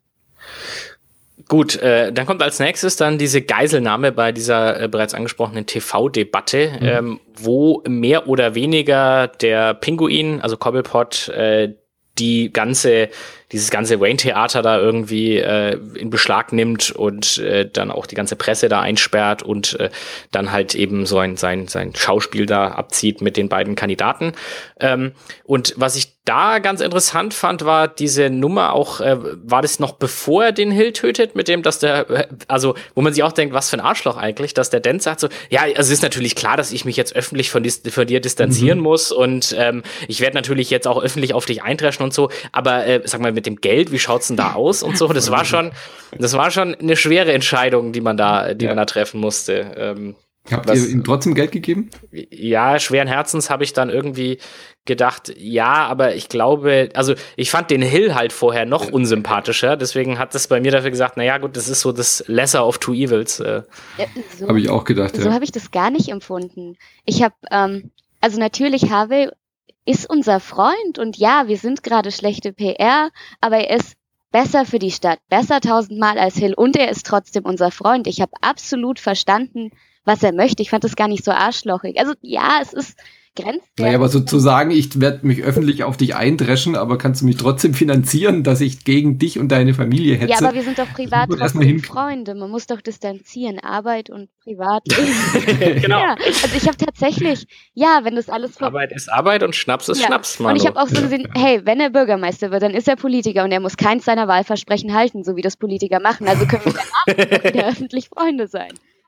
Gut, äh, dann kommt als nächstes dann diese Geiselnahme bei dieser äh, bereits angesprochenen T V-Debatte, mhm. ähm, wo mehr oder weniger der Pinguin, also Cobblepot, äh, die ganze, dieses ganze Wayne-Theater da irgendwie äh, in Beschlag nimmt und äh, dann auch die ganze Presse da einsperrt und äh, dann halt eben so ein sein sein Schauspiel da abzieht mit den beiden Kandidaten. Ähm, und was ich da ganz interessant fand, war diese Nummer auch, äh, war das noch bevor er den Hill tötet, mit dem, dass der, also wo man sich auch denkt, was für ein Arschloch eigentlich, dass der Dent sagt so, ja, also es ist natürlich klar, dass ich mich jetzt öffentlich von, dis- von dir distanzieren mhm. muss und ähm, ich werde natürlich jetzt auch öffentlich auf dich eindreschen und so, aber äh, sag mal, mit dem Geld, wie schaut's denn da aus und so, das war schon, das war schon eine schwere Entscheidung, die man da, die ja. man da treffen musste. Ähm, Habt was, ihr ihm trotzdem Geld gegeben? Ja, schweren Herzens habe ich dann irgendwie gedacht, ja, aber ich glaube, also ich fand den Hill halt vorher noch unsympathischer, deswegen hat das bei mir dafür gesagt, naja gut, das ist so das Lesser of Two Evils. Äh. Ja, so, habe ich auch gedacht, So ja. habe ich das gar nicht empfunden. Ich habe, ähm, also natürlich Harvey ist unser Freund und ja, wir sind gerade schlechte P R, aber er ist besser für die Stadt, besser tausendmal als Hill und er ist trotzdem unser Freund. Ich habe absolut verstanden, was er möchte. Ich fand das gar nicht so arschlochig. Also ja, es ist grenzwertig. Naja, aber so zu sagen, ich werde mich öffentlich auf dich eindreschen, aber kannst du mich trotzdem finanzieren, dass ich gegen dich und deine Familie hetze? Ja, aber wir sind doch privat trotzdem Freunde. Man muss doch distanzieren, Arbeit und Privat. Genau. Ja, also ich habe tatsächlich, ja, wenn das alles... Arbeit ist Arbeit und Schnaps ist ja. Schnaps, Mann. Und ich habe auch so gesehen, hey, wenn er Bürgermeister wird, dann ist er Politiker und er muss keins seiner Wahlversprechen halten, so wie das Politiker machen. Also können wir danach wieder öffentlich Freunde sein.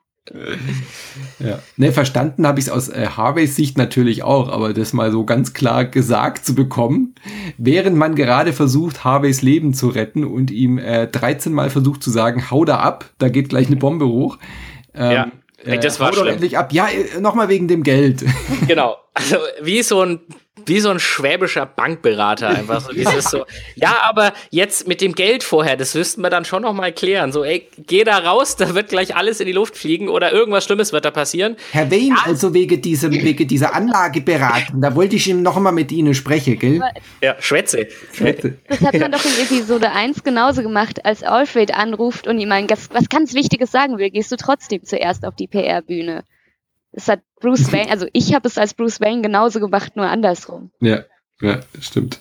Ja. Ne, verstanden habe ich es aus äh, Harveys Sicht natürlich auch, aber das mal so ganz klar gesagt zu bekommen, während man gerade versucht, Harveys Leben zu retten und ihm äh, dreizehn Mal versucht zu sagen, hau da ab, da geht gleich eine Bombe hoch. Ähm, ja, äh, das war hau doch endlich ab. Ja, äh, nochmal wegen dem Geld. Genau, also wie so ein wie so ein schwäbischer Bankberater einfach so dieses so, ja, aber jetzt mit dem Geld vorher, das müssten wir dann schon noch mal klären. So, ey, geh da raus, da wird gleich alles in die Luft fliegen oder irgendwas Schlimmes wird da passieren. Herr Wayne, ja. also wegen diesem, wegen dieser Anlageberatung, da wollte ich ihm noch mal mit Ihnen sprechen, gell? Ja, Schwätze. Schwätze. Das hat man doch in Episode eins genauso gemacht, als Alfred anruft und ihm ein, was ganz Wichtiges sagen will, gehst du trotzdem zuerst auf die P R-Bühne. Das hat Bruce Wayne, also ich habe es als Bruce Wayne genauso gemacht, nur andersrum. Ja, ja, stimmt.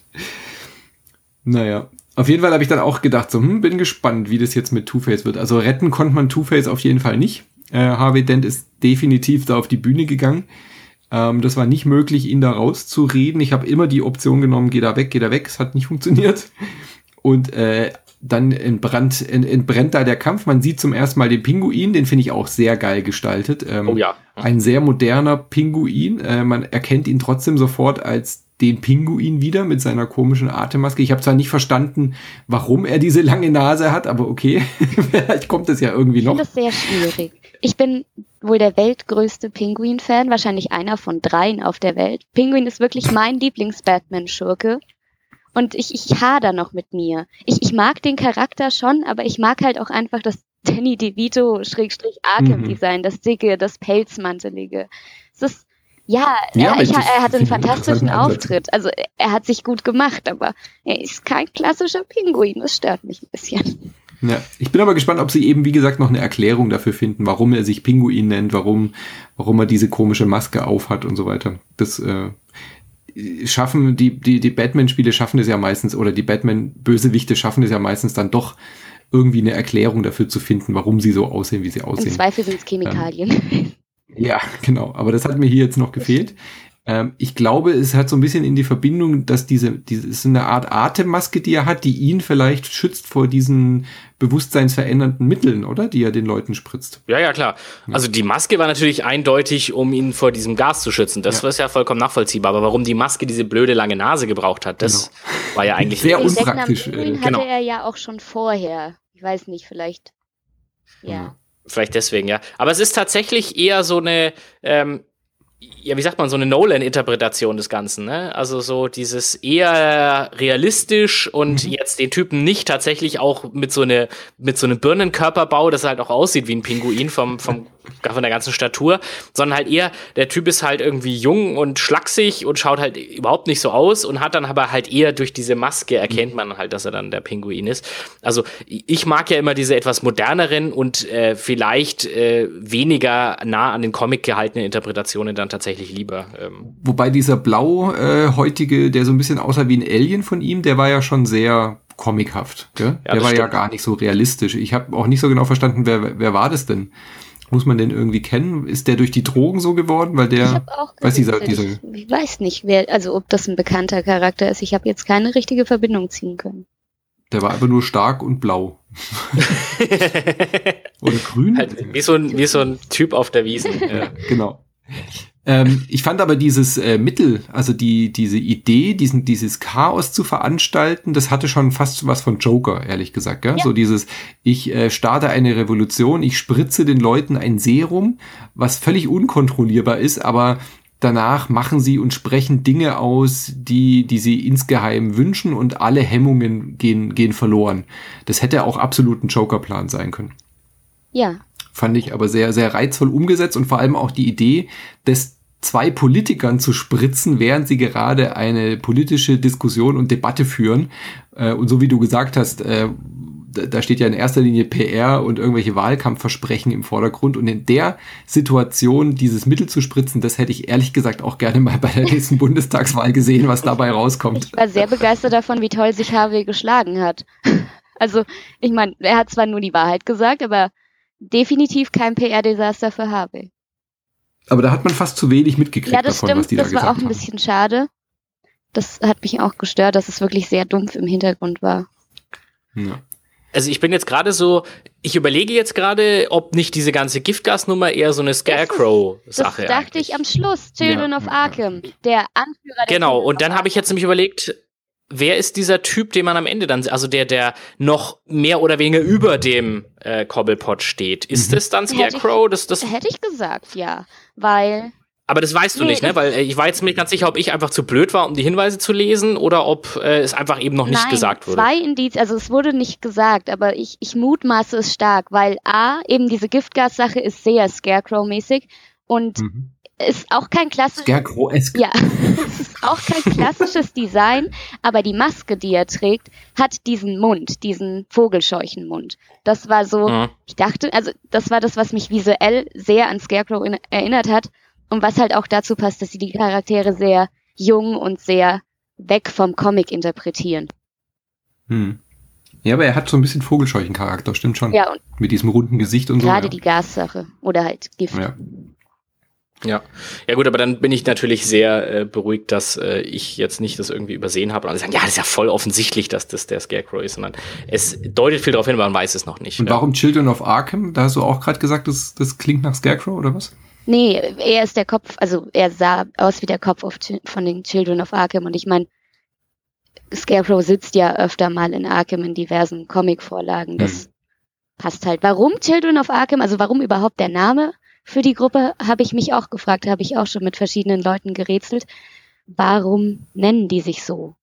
Naja, auf jeden Fall habe ich dann auch gedacht, so, hm, bin gespannt, wie das jetzt mit Two-Face wird. Also retten konnte man Two-Face auf jeden Fall nicht. Äh, Harvey Dent ist definitiv da auf die Bühne gegangen. Ähm, das war nicht möglich, ihn da rauszureden. Ich habe immer die Option genommen, geh da weg, geh da weg. Es hat nicht funktioniert. Und äh, dann entbrannt, entbrennt da der Kampf. Man sieht zum ersten Mal den Pinguin, den finde ich auch sehr geil gestaltet. Ähm, oh ja. Ein sehr moderner Pinguin. Äh, man erkennt ihn trotzdem sofort als den Pinguin wieder mit seiner komischen Atemmaske. Ich habe zwar nicht verstanden, warum er diese lange Nase hat, aber okay, vielleicht kommt es ja irgendwie noch. Ich finde das sehr schwierig. Ich bin wohl der weltgrößte Pinguin-Fan, wahrscheinlich einer von dreien auf der Welt. Pinguin ist wirklich mein Lieblings-Batman-Schurke. Und ich, ich hader noch mit mir. Ich, ich mag den Charakter schon, aber ich mag halt auch einfach das Danny DeVito Schrägstrich Arkham-Design, mhm. das dicke, das pelzmantelige. Es ist, ja, ja er, ich, er hat einen fantastischen Auftritt. Also er hat sich gut gemacht, aber er ist kein klassischer Pinguin. Das stört mich ein bisschen. Ja, ich bin aber gespannt, ob sie eben, wie gesagt, noch eine Erklärung dafür finden, warum er sich Pinguin nennt, warum, warum er diese komische Maske aufhat und so weiter. Das, äh, schaffen, die, die, die Batman-Spiele schaffen es ja meistens, oder die Batman-Bösewichte schaffen es ja meistens dann doch irgendwie eine Erklärung dafür zu finden, warum sie so aussehen, wie sie aussehen. Im Zweifel sind es Chemikalien. Ähm, ja, genau. Aber das hat mir hier jetzt noch gefehlt. Ähm, ich glaube, es hat so ein bisschen in die Verbindung, dass diese, diese ist eine Art Atemmaske, die er hat, die ihn vielleicht schützt vor diesen bewusstseinsverändernden Mitteln, oder? Die er den Leuten spritzt. Ja, ja, klar. Also die Maske war natürlich eindeutig, um ihn vor diesem Gas zu schützen. Das ja. ist ja vollkommen nachvollziehbar. Aber warum die Maske diese blöde lange Nase gebraucht hat, das genau. war ja eigentlich sehr unpraktisch. Den hatte genau. er ja auch schon vorher. Ich weiß nicht, vielleicht. Ja. Vielleicht deswegen, ja. Aber es ist tatsächlich eher so eine, ähm, ja, wie sagt man, so eine Nolan-Interpretation des Ganzen, ne? Also so dieses eher realistisch und mhm. jetzt den Typen nicht tatsächlich auch mit so eine mit so einem Birnenkörperbau, dass er halt auch aussieht wie ein Pinguin vom vom von der ganzen Statur, sondern halt eher, der Typ ist halt irgendwie jung und schlaksig und schaut halt überhaupt nicht so aus und hat dann aber halt eher durch diese Maske erkennt man halt, dass er dann der Pinguin ist. Also ich mag ja immer diese etwas moderneren und äh, vielleicht äh, weniger nah an den Comic gehaltenen Interpretationen dann tatsächlich lieber. Ähm. Wobei dieser blauhäutige, äh, der so ein bisschen aussah wie ein Alien von ihm, der war ja schon sehr comichaft. Gell? Ja, der war stimmt. ja gar nicht so realistisch. Ich habe auch nicht so genau verstanden, wer wer war das denn? Muss man den irgendwie kennen? Ist der durch die Drogen so geworden? Weil der, ich hab auch weiß dieser, ich, dieser ich weiß nicht, wer, also ob das ein bekannter Charakter ist. Ich habe jetzt keine richtige Verbindung ziehen können. Der war einfach nur stark und blau. Oder grün? Halt wie, so ein, wie so ein Typ auf der Wiesn. Ja. Genau. Ähm, ich fand aber dieses äh, Mittel, also die diese Idee, diesen dieses Chaos zu veranstalten, das hatte schon fast was von Joker, ehrlich gesagt. Gell? Ja. So dieses, ich äh, starte eine Revolution, ich spritze den Leuten ein Serum, was völlig unkontrollierbar ist, aber danach machen sie und sprechen Dinge aus, die die sie insgeheim wünschen und alle Hemmungen gehen gehen verloren. Das hätte auch absolut ein Joker-Plan sein können. Ja. Fand ich aber sehr, sehr reizvoll umgesetzt und vor allem auch die Idee, des zwei Politikern zu spritzen, während sie gerade eine politische Diskussion und Debatte führen. Und so wie du gesagt hast, da steht ja in erster Linie P R und irgendwelche Wahlkampfversprechen im Vordergrund. Und in der Situation dieses Mittel zu spritzen, das hätte ich ehrlich gesagt auch gerne mal bei der nächsten Bundestagswahl gesehen, was dabei rauskommt. Ich war sehr begeistert davon, wie toll sich Harvey geschlagen hat. Also, ich meine, er hat zwar nur die Wahrheit gesagt, aber definitiv kein P R-Desaster für Harvey. Aber da hat man fast zu wenig mitgekriegt ja, das davon, stimmt, was die da das gesagt war auch ein haben. bisschen schade. Das hat mich auch gestört, dass es wirklich sehr dumpf im Hintergrund war. Ja. Also ich bin jetzt gerade so, ich überlege jetzt gerade, ob nicht diese ganze Giftgasnummer eher so eine Scarecrow-Sache ist. Das dachte eigentlich. ich am Schluss, Children Ja, of ja, Arkham, der Anführer der Genau, Children und of dann habe ich jetzt nämlich überlegt, wer ist dieser Typ, den man am Ende dann, also der, der noch mehr oder weniger über dem äh, Cobblepot steht. Ist Mhm. das dann Scarecrow? Das, das, Hätte ich gesagt, ja, weil... aber das weißt du Nee, nicht, ne? Weil äh, ich war jetzt nicht ganz sicher, ob ich einfach zu blöd war, um die Hinweise zu lesen, oder ob äh, es einfach eben noch nicht Nein, gesagt wurde. Zwei Indizien, also es wurde nicht gesagt, aber ich, ich mutmaße es stark, weil A, eben diese Giftgas-Sache ist sehr Scarecrow-mäßig und Mhm. ist auch kein klassisches... Scarecrow-esque. Ja, es ist auch kein klassisches Design, aber die Maske, die er trägt, hat diesen Mund, diesen Vogelscheuchenmund. Das war so, Mhm. ich dachte, also das war das, was mich visuell sehr an Scarecrow in, erinnert hat und was halt auch dazu passt, dass sie die Charaktere sehr jung und sehr weg vom Comic interpretieren. Hm. Ja, aber er hat so ein bisschen Vogelscheuchen-Charakter, stimmt schon. Ja, und Mit diesem runden Gesicht und so. gerade ja. die Gassache oder halt Gift. Ja. Ja. Ja gut, aber dann bin ich natürlich sehr äh, beruhigt, dass äh, ich jetzt nicht das irgendwie übersehen habe und alle sagen, ja, das ist ja voll offensichtlich, dass das der Scarecrow ist, sondern es deutet viel darauf hin, aber man weiß es noch nicht. Und ja. warum Children of Arkham? Da hast du auch gerade gesagt, das, das klingt nach Scarecrow, oder was? Nee, er ist der Kopf, also er sah aus wie der Kopf auf, von den Children of Arkham und ich meine, Scarecrow sitzt ja öfter mal in Arkham in diversen Comic-Vorlagen. Das hm. passt halt. Warum Children of Arkham, also warum überhaupt der Name für die Gruppe, habe ich mich auch gefragt, habe ich auch schon mit verschiedenen Leuten gerätselt. Warum nennen die sich so?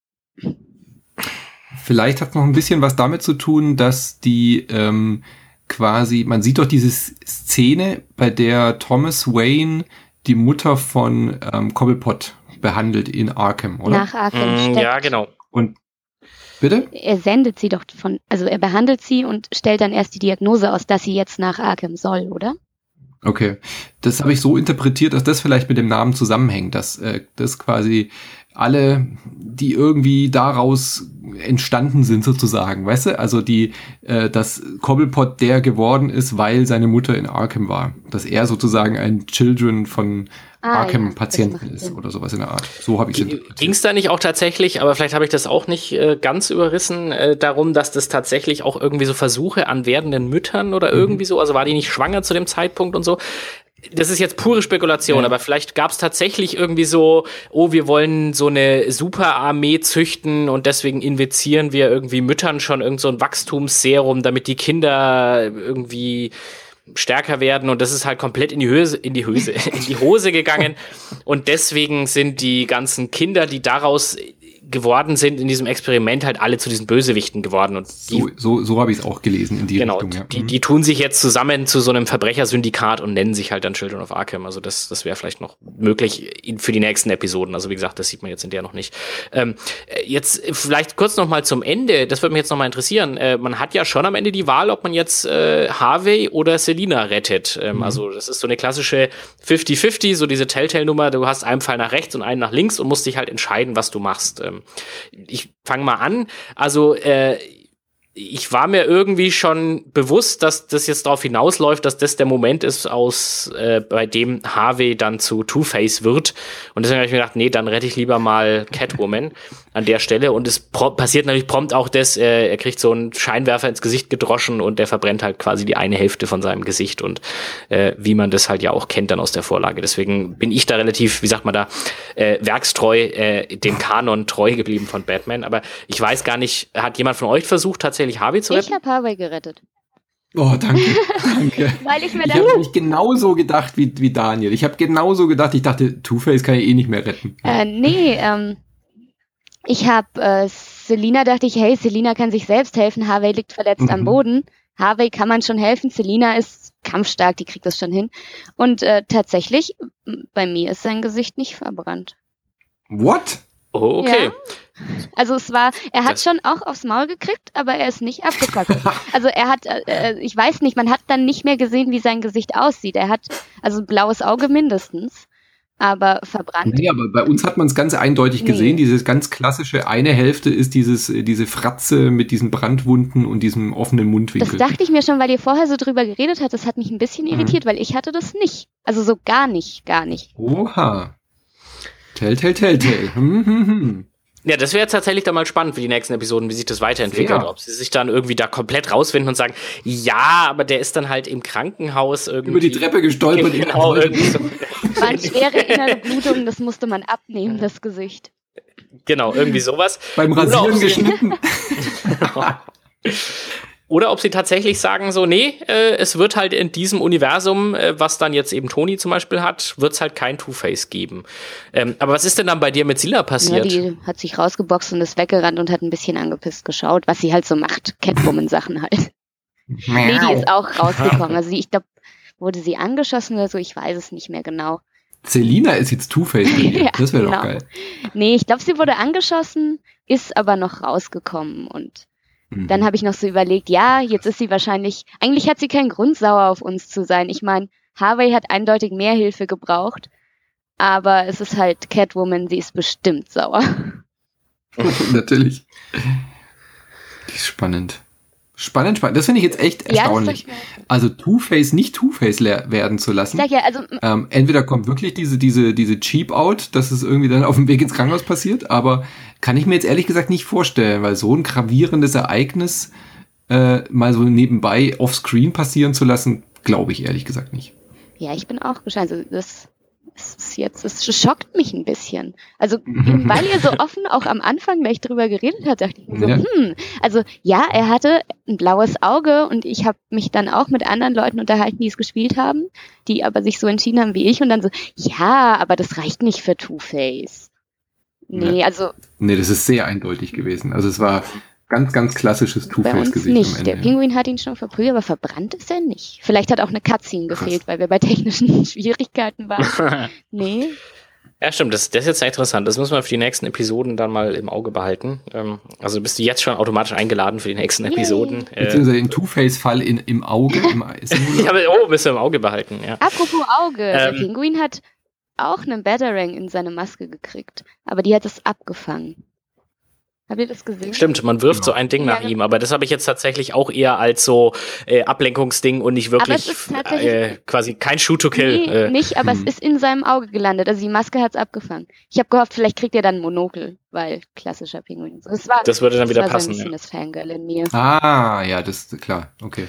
Vielleicht hat es noch ein bisschen was damit zu tun, dass die ähm, quasi, man sieht doch diese Szene, bei der Thomas Wayne die Mutter von ähm, Cobblepot behandelt in Arkham, oder? Nach Arkham Mm, steckt. ja, genau. Und bitte? Er sendet sie doch von, also er behandelt sie und stellt dann erst die Diagnose aus, dass sie jetzt nach Arkham soll, oder? Okay, das habe ich so interpretiert, dass das vielleicht mit dem Namen zusammenhängt, dass äh, das quasi alle, die irgendwie daraus entstanden sind sozusagen, weißt du? Also die, äh, dass Cobblepot der geworden ist, weil seine Mutter in Arkham war. Dass er sozusagen ein Children von Ah, Arkham-Patienten ja, ist Sinn. oder sowas in der Art. So habe ich es interpretiert. Ging es da nicht auch tatsächlich, aber vielleicht habe ich das auch nicht äh, ganz überrissen, äh, darum, dass das tatsächlich auch irgendwie so Versuche an werdenden Müttern oder irgendwie so, also war die nicht schwanger zu dem Zeitpunkt und so? Das ist jetzt pure Spekulation, ja. Aber vielleicht gab es tatsächlich irgendwie so, oh, wir wollen so eine Superarmee züchten und deswegen injizieren wir irgendwie Müttern schon irgend so ein Wachstumsserum, damit die Kinder irgendwie stärker werden und das ist halt komplett in die Hose, in die Hose, in die Hose gegangen und deswegen sind die ganzen Kinder, die daraus geworden sind in diesem Experiment, halt alle zu diesen Bösewichten geworden. Und die, so so, so habe ich es auch gelesen in die genau, Richtung. Ja. Die, die tun sich jetzt zusammen zu so einem Verbrechersyndikat und nennen sich halt dann Children of Arkham. Also das, das wäre vielleicht noch möglich für die nächsten Episoden. Also wie gesagt, das sieht man jetzt in der noch nicht. Ähm, jetzt vielleicht kurz noch mal zum Ende. Das würde mich jetzt noch mal interessieren. Äh, man hat ja schon am Ende die Wahl, ob man jetzt äh, Harvey oder Selina rettet. Ähm, mhm. Also das ist so eine klassische fifty fifty, so diese Telltale-Nummer. Du hast einen Fall nach rechts und einen nach links und musst dich halt entscheiden, was du machst. Ähm, Ich fange mal an. Also äh, ich war mir irgendwie schon bewusst, dass das jetzt darauf hinausläuft, dass das der Moment ist, aus äh, bei dem Harvey dann zu Two-Face wird. Und deswegen habe ich mir gedacht, nee, dann rette ich lieber mal Catwoman an der Stelle. Und es pro- passiert natürlich prompt auch das, äh, er kriegt so einen Scheinwerfer ins Gesicht gedroschen und der verbrennt halt quasi die eine Hälfte von seinem Gesicht. Und äh, wie man das halt ja auch kennt dann aus der Vorlage. Deswegen bin ich da relativ, wie sagt man da, äh, werkstreu, äh, dem Kanon treu geblieben von Batman. Aber ich weiß gar nicht, hat jemand von euch versucht, tatsächlich Harvey zu retten? Ich habe Harvey gerettet. Oh, danke, danke. Weil ich mir ich habe mich genauso gedacht wie, wie Daniel. Ich habe genauso gedacht, ich dachte, Two-Face kann ich eh nicht mehr retten. Äh, nee, ähm, ich habe äh, Selina, dachte ich, hey, Selina kann sich selbst helfen, Harvey liegt verletzt mhm. am Boden. Harvey kann man schon helfen, Selina ist kampfstark, die kriegt das schon hin. Und äh, tatsächlich, bei mir ist sein Gesicht nicht verbrannt. What? Oh, okay. Ja. Also es war, er hat das schon auch aufs Maul gekriegt, aber er ist nicht abgefackelt. Also er hat, äh, ich weiß nicht, man hat dann nicht mehr gesehen, wie sein Gesicht aussieht. Er hat also ein blaues Auge mindestens, aber verbrannt. Nee, aber bei uns hat man es ganz eindeutig gesehen. Nee. Dieses ganz klassische, eine Hälfte ist dieses diese Fratze mit diesen Brandwunden und diesem offenen Mundwinkel. Das dachte ich mir schon, weil ihr vorher so drüber geredet habt. Das hat mich ein bisschen irritiert, mhm. weil ich hatte das nicht. Also so gar nicht, gar nicht. Oha. Telltale, Telltale. Hm, hm, hm. Ja, das wäre jetzt tatsächlich dann mal spannend für die nächsten Episoden, wie sich das weiterentwickelt. Ja. Ob sie sich dann irgendwie da komplett rausfinden und sagen, ja, aber der ist dann halt im Krankenhaus irgendwie. Über die Treppe gestolpert. Genau, irgendwie so. War eine schwere innere Blutung, das musste man abnehmen, das Gesicht. Genau, irgendwie sowas. Beim Rasieren geschnitten. Oder ob sie tatsächlich sagen so, nee, äh, es wird halt in diesem Universum, äh, was dann jetzt eben Tony zum Beispiel hat, wird es halt kein Two-Face geben. Ähm, aber was ist denn dann bei dir mit Silla passiert? Ja, die hat sich rausgeboxt und ist weggerannt und hat ein bisschen angepisst geschaut, was sie halt so macht. Catwoman-Sachen halt. Nee, die ist auch rausgekommen. Also die, ich glaube, wurde sie angeschossen oder so, ich weiß es nicht mehr genau. Selina ist jetzt Two-Face. Ja, das wäre genau. doch geil. Nee, ich glaube, sie wurde angeschossen, ist aber noch rausgekommen und dann habe ich noch so überlegt, ja, jetzt ist sie wahrscheinlich, eigentlich hat sie keinen Grund, sauer auf uns zu sein. Ich meine, Harvey hat eindeutig mehr Hilfe gebraucht, aber es ist halt Catwoman, sie ist bestimmt sauer. Natürlich. Spannend. Spannend, spannend. Das finde ich jetzt echt erstaunlich. Ja, also Two-Face nicht Two-Face le- werden zu lassen. Sag ja, also ähm, entweder kommt wirklich diese diese diese Cheap-Out, dass es irgendwie dann auf dem Weg ins Krankenhaus passiert, aber kann ich mir jetzt ehrlich gesagt nicht vorstellen, weil so ein gravierendes Ereignis äh, mal so nebenbei offscreen passieren zu lassen, glaube ich ehrlich gesagt nicht. Ja, ich bin auch gespannt. Also das ist jetzt, es schockt mich ein bisschen. Also, weil ihr so offen auch am Anfang gleich drüber geredet habt, dachte ich mir so, ja. hm, also ja, er hatte ein blaues Auge und ich habe mich dann auch mit anderen Leuten unterhalten, die es gespielt haben, die aber sich so entschieden haben wie ich und dann so, ja, aber das reicht nicht für Two-Face. Nee, ja. also. Nee, das ist sehr eindeutig gewesen. Also es war ganz, ganz klassisches Two-Face-Gesicht. Nicht. Am Ende. Der Pinguin hat ihn schon verprügelt, aber verbrannt ist er nicht. Vielleicht hat auch eine Cutscene gefehlt, weil wir bei technischen Schwierigkeiten waren. Nee. Ja, stimmt. Das, das ist jetzt interessant. Das müssen wir für die nächsten Episoden dann mal im Auge behalten. Ähm, also bist du jetzt schon automatisch eingeladen für die nächsten Yay. Episoden. Beziehungsweise den Two-Face-Fall in, im Auge. Im, ja, oh, müssen wir im Auge behalten. Ja. Apropos Auge. Ähm, der Pinguin hat auch einen Batarang in seine Maske gekriegt. Aber die hat es abgefangen. Habt ihr das gesehen? Stimmt, man wirft genau. so ein Ding nach ja, ihm, aber das habe ich jetzt tatsächlich auch eher als so äh, Ablenkungsding und nicht wirklich äh, quasi kein Shoot-to-Kill. Nee, äh. nicht, aber hm. es ist in seinem Auge gelandet. Also die Maske hat es abgefangen. Ich habe gehofft, vielleicht kriegt er dann ein Monokel, weil klassischer Pinguin. Das, war, das würde dann das wieder war passen. So ein bisschen ja. das Fangirl in mir. Ah, ja, das ist klar, okay.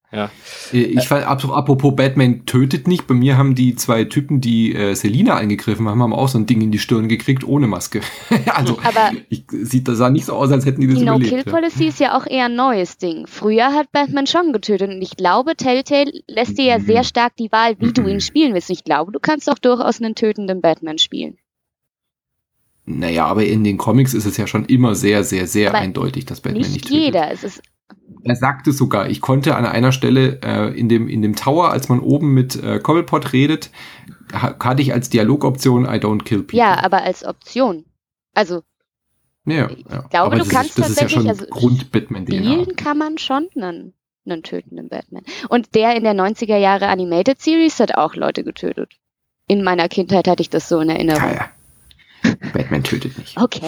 Ja. Ich fand, apropos Batman tötet nicht, bei mir haben die zwei Typen, die äh, Selina angegriffen haben, haben auch so ein Ding in die Stirn gekriegt, ohne Maske. also, aber ich, sieht, das sah nicht so aus, als hätten die das die überlebt. Die No-Kill-Policy ja. ist ja auch eher ein neues Ding. Früher hat Batman schon getötet und ich glaube, Telltale lässt dir ja sehr stark die Wahl, wie du ihn spielen willst. Ich glaube, du kannst auch durchaus einen tötenden Batman spielen. Naja, aber in den Comics ist es ja schon immer sehr, sehr, sehr aber eindeutig, dass Batman nicht, nicht tötet. jeder. Es ist Er sagte sogar, ich konnte an einer Stelle äh, in dem in dem Tower, als man oben mit äh, Cobblepot redet, ha- hatte ich als Dialogoption I don't kill people. Ja, aber als Option. Also ja, ich ja. glaube, aber du das kannst ist, das ist ja tatsächlich, schon also Grund-Batman-D N A. spielen kann man schon einen, einen tötenden Batman. Und der in der neunziger Jahre Animated Series hat auch Leute getötet. In meiner Kindheit hatte ich das so in Erinnerung. Ja, ja. Batman tötet nicht. Okay.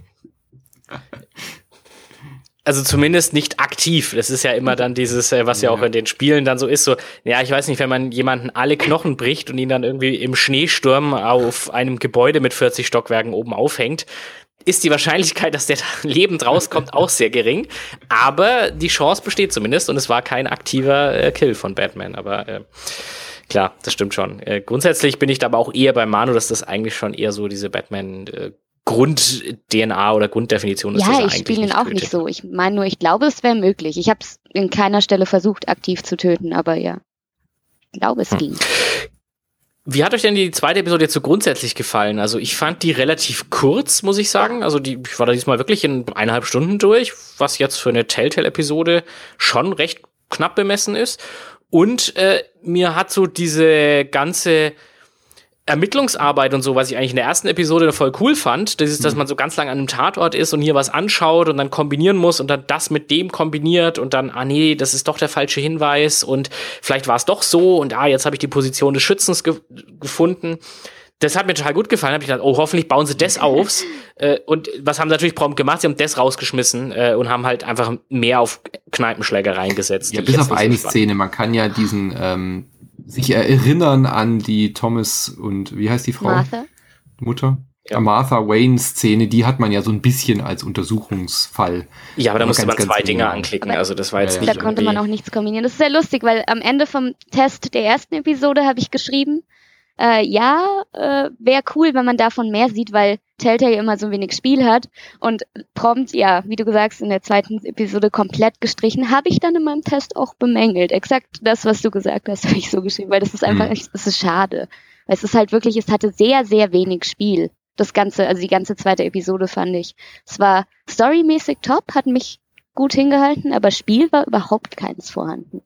Also zumindest nicht aktiv. Das ist ja immer dann dieses, was ja auch in den Spielen dann so ist, so, ja, ich weiß nicht, wenn man jemanden alle Knochen bricht und ihn dann irgendwie im Schneesturm auf einem Gebäude mit vierzig Stockwerken oben aufhängt, ist die Wahrscheinlichkeit, dass der lebend rauskommt, auch sehr gering. Aber die Chance besteht zumindest und es war kein aktiver äh, Kill von Batman. Aber äh, klar, das stimmt schon. Äh, grundsätzlich bin ich da aber auch eher bei Manu, dass das eigentlich schon eher so diese Batman- äh, Grund-D N A oder Grunddefinition ist. Ja, ich spiele ihn auch tötet. Nicht so. Ich meine nur, ich glaube, es wäre möglich. Ich habe es in keiner Stelle versucht, aktiv zu töten, aber ja, ich glaube, es hm. ging. Wie hat euch denn die zweite Episode jetzt so grundsätzlich gefallen? Also ich fand die relativ kurz, muss ich sagen. Also die, ich war da diesmal wirklich in eineinhalb Stunden durch, was jetzt für eine Telltale-Episode schon recht knapp bemessen ist. Und äh, mir hat so diese ganze Ermittlungsarbeit und so, was ich eigentlich in der ersten Episode voll cool fand, das ist, dass man so ganz lang an einem Tatort ist und hier was anschaut und dann kombinieren muss und dann das mit dem kombiniert und dann, ah nee, das ist doch der falsche Hinweis und vielleicht war es doch so und ah, jetzt habe ich die Position des Schützens ge- gefunden. Das hat mir total gut gefallen. Hab ich gedacht, oh, hoffentlich bauen sie das auf. Äh, und was haben sie natürlich prompt gemacht? Sie haben das rausgeschmissen äh, und haben halt einfach mehr auf Kneipenschlägereien gesetzt. Ja, bis auf eine so Szene. Man kann ja diesen ähm, sich erinnern an die Thomas und wie heißt die Frau? Martha. Mutter? Ja. Martha Wayne-Szene, die hat man ja so ein bisschen als Untersuchungsfall. Ja, aber da musste man zwei Dinge genau anklicken, also das war jetzt ja, nicht ja. Da konnte man auch nichts kombinieren. Das ist sehr lustig, weil am Ende vom Test der ersten Episode habe ich geschrieben, äh, ja, äh, wäre cool, wenn man davon mehr sieht, weil Telltale immer so wenig Spiel hat und prompt, ja, wie du gesagt hast, in der zweiten Episode komplett gestrichen, habe ich dann in meinem Test auch bemängelt. Exakt das, was du gesagt hast, habe ich so geschrieben, weil das ist einfach, es mhm. ist schade. Weil es ist halt wirklich, es hatte sehr, sehr wenig Spiel. Das ganze, also die ganze zweite Episode fand ich. Es war storymäßig top, hat mich gut hingehalten, aber Spiel war überhaupt keins vorhanden.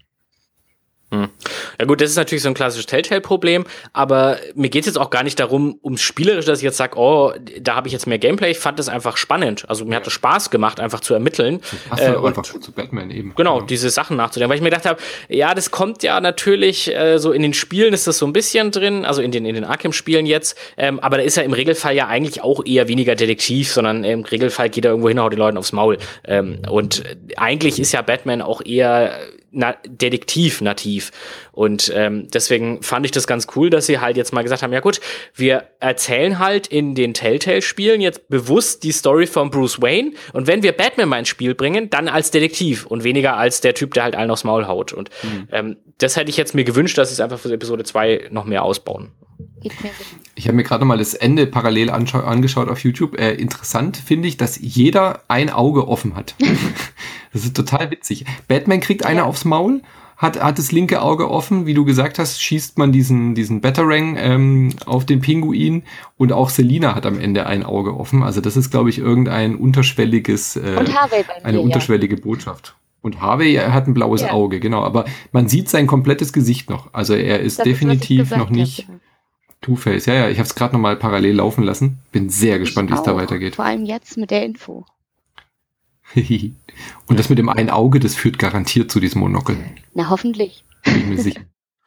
Hm. Ja gut, das ist natürlich so ein klassisches Telltale-Problem, aber mir geht es jetzt auch gar nicht darum, ums Spielerische, dass ich jetzt sage, oh, da habe ich jetzt mehr Gameplay. Ich fand das einfach spannend. Also mir hat es Spaß gemacht, einfach zu ermitteln. Das passt äh, und einfach zu Batman eben. Genau, genau, diese Sachen nachzudenken. Weil ich mir gedacht habe, ja, das kommt ja natürlich äh, so in den Spielen ist das so ein bisschen drin, also in den in den Arkham-Spielen jetzt, ähm, aber da ist ja im Regelfall ja eigentlich auch eher weniger Detektiv, sondern im Regelfall geht er irgendwo hin und haut den Leuten aufs Maul. Ähm, und eigentlich ist ja Batman auch eher Na, Detektiv nativ. Und ähm, deswegen fand ich das ganz cool, dass sie halt jetzt mal gesagt haben, ja gut, wir erzählen halt in den Telltale-Spielen jetzt bewusst die Story von Bruce Wayne und wenn wir Batman mal ins Spiel bringen, dann als Detektiv und weniger als der Typ, der halt allen aufs Maul haut. Und mhm. ähm, das hätte ich jetzt mir gewünscht, dass sie es einfach für Episode zwei noch mehr ausbauen. Ich habe mir gerade mal das Ende parallel anscha- angeschaut auf YouTube. Äh, interessant finde ich, dass jeder ein Auge offen hat. Das ist total witzig. Batman kriegt eine ja. aufs Maul, hat, hat das linke Auge offen. Wie du gesagt hast, schießt man diesen, diesen Batarang ähm, auf den Pinguin und auch Selina hat am Ende ein Auge offen. Also das ist, glaube ich, irgendein unterschwelliges, äh, und Harvey bei mir, eine unterschwellige ja. Botschaft. Und Harvey, er hat ein blaues ja. Auge, genau. Aber man sieht sein komplettes Gesicht noch. Also er ist das definitiv ist, noch nicht habe. Two-Face. Ja, ja, ich habe es gerade noch mal parallel laufen lassen. Bin sehr gespannt, wie es da weitergeht. Vor allem jetzt mit der Info. Und das mit dem einen Auge, das führt garantiert zu diesem Monokel. Na, hoffentlich. Bin ich mir sicher.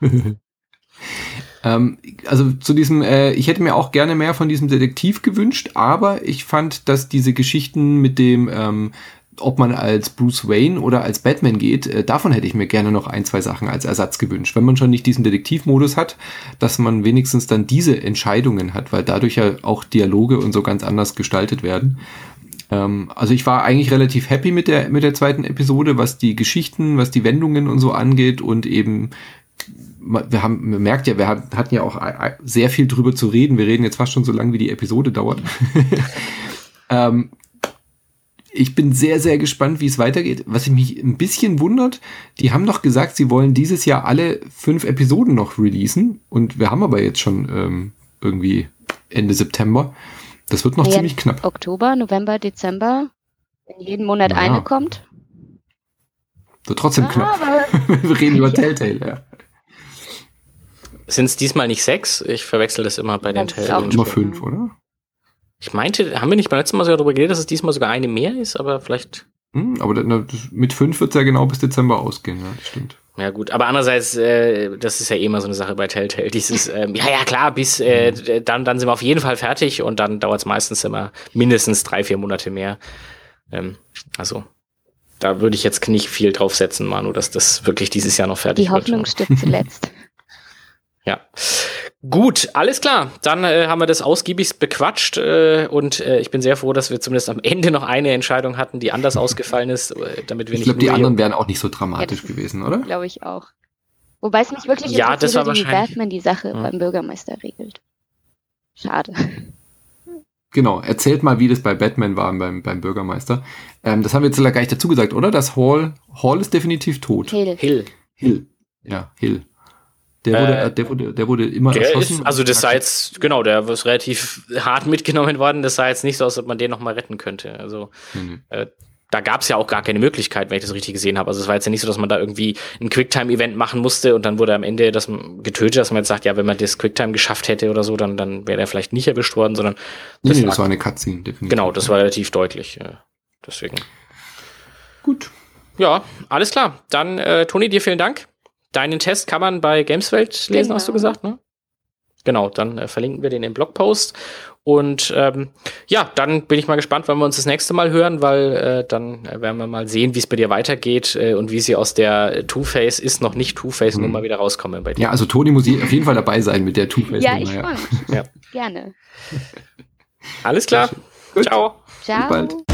ähm, also zu diesem, äh, ich hätte mir auch gerne mehr von diesem Detektiv gewünscht, aber ich fand, dass diese Geschichten mit dem, ähm, ob man als Bruce Wayne oder als Batman geht, äh, davon hätte ich mir gerne noch ein, zwei Sachen als Ersatz gewünscht. Wenn man schon nicht diesen Detektivmodus hat, dass man wenigstens dann diese Entscheidungen hat, weil dadurch ja auch Dialoge und so ganz anders gestaltet werden. Ähm, also ich war eigentlich relativ happy mit der, mit der zweiten Episode, was die Geschichten, was die Wendungen und so angeht und eben wir haben, man merkt ja, wir hatten ja auch sehr viel drüber zu reden. Wir reden jetzt fast schon so lange, wie die Episode dauert. ähm, ich bin sehr, sehr gespannt, wie es weitergeht. Was mich ein bisschen wundert, die haben doch gesagt, sie wollen dieses Jahr alle fünf Episoden noch releasen. Und wir haben aber jetzt schon ähm, irgendwie Ende September. Das wird noch ja, ziemlich knapp. Oktober, November, Dezember. Wenn jeden Monat naja. eine kommt. Wird trotzdem ah, knapp. Wir reden über Telltale, ja. Sind es diesmal nicht sechs? Ich verwechsel das immer bei den Telltale. Immer fünf, oder? Ich meinte, haben wir nicht beim letzten Mal sogar darüber geredet, dass es diesmal sogar eine mehr ist, aber vielleicht... Hm, aber das, mit fünf wird es ja genau bis Dezember ausgehen, ja, das stimmt. Ja gut, aber andererseits, äh, das ist ja eh immer so eine Sache bei Telltale, dieses, ähm, ja, ja klar, bis äh, dann, dann sind wir auf jeden Fall fertig und dann dauert es meistens immer mindestens drei, vier Monate mehr. Ähm, also, da würde ich jetzt nicht viel draufsetzen, Manu, dass das wirklich dieses Jahr noch fertig Die Hoffnung wird. stirbt zuletzt. Ja. Gut, alles klar. Dann äh, haben wir das ausgiebigst bequatscht äh, und äh, ich bin sehr froh, dass wir zumindest am Ende noch eine Entscheidung hatten, die anders ausgefallen ist, äh, damit wir ich nicht. Ich glaube, die anderen wären auch nicht so dramatisch ja, gewesen, oder? Glaube ich auch. Wobei es mich wirklich ja, das war wie wahrscheinlich Batman die Sache ja. beim Bürgermeister regelt. Schade. Genau, erzählt mal, wie das bei Batman war beim, beim Bürgermeister. Ähm, das haben wir jetzt gar nicht dazu gesagt, oder? Das Hall, Hall ist definitiv tot. Hill. Hill. Hill. Ja, Hill. Der wurde, äh, der wurde, der wurde immer der erschossen. Ist, also das sah jetzt, genau, der ist relativ hart mitgenommen worden. Das sah jetzt nicht so aus, als ob man den noch mal retten könnte. Also mhm. äh, da gab es ja auch gar keine Möglichkeit, wenn ich das richtig gesehen habe. Also es war jetzt ja nicht so, dass man da irgendwie ein Quicktime-Event machen musste und dann wurde am Ende das getötet, dass man jetzt sagt, ja, wenn man das Quicktime geschafft hätte oder so, dann, dann wäre der vielleicht nicht erwischt worden, sondern das, nee, nee, das war eine Cutscene, definitiv. Genau, das war relativ deutlich. Äh, deswegen. Gut. Ja, alles klar. Dann, äh, Toni, dir vielen Dank. Deinen Test kann man bei Gameswelt lesen, genau. Hast du gesagt, ne? Genau, dann äh, verlinken wir den im Blogpost. Und ähm, ja, dann bin ich mal gespannt, wann wir uns das nächste Mal hören, weil äh, dann äh, werden wir mal sehen, wie es bei dir weitergeht äh, und wie sie aus der Two-Face ist noch nicht Two-Face-Nummer hm. wieder rauskommen bei dir. Ja, also Toni muss auf jeden Fall dabei sein mit der Two-Face-Nummer. Ja, ich freue mich. Ja. Gerne. Alles klar. Gut. Ciao. Ciao. Bis bald.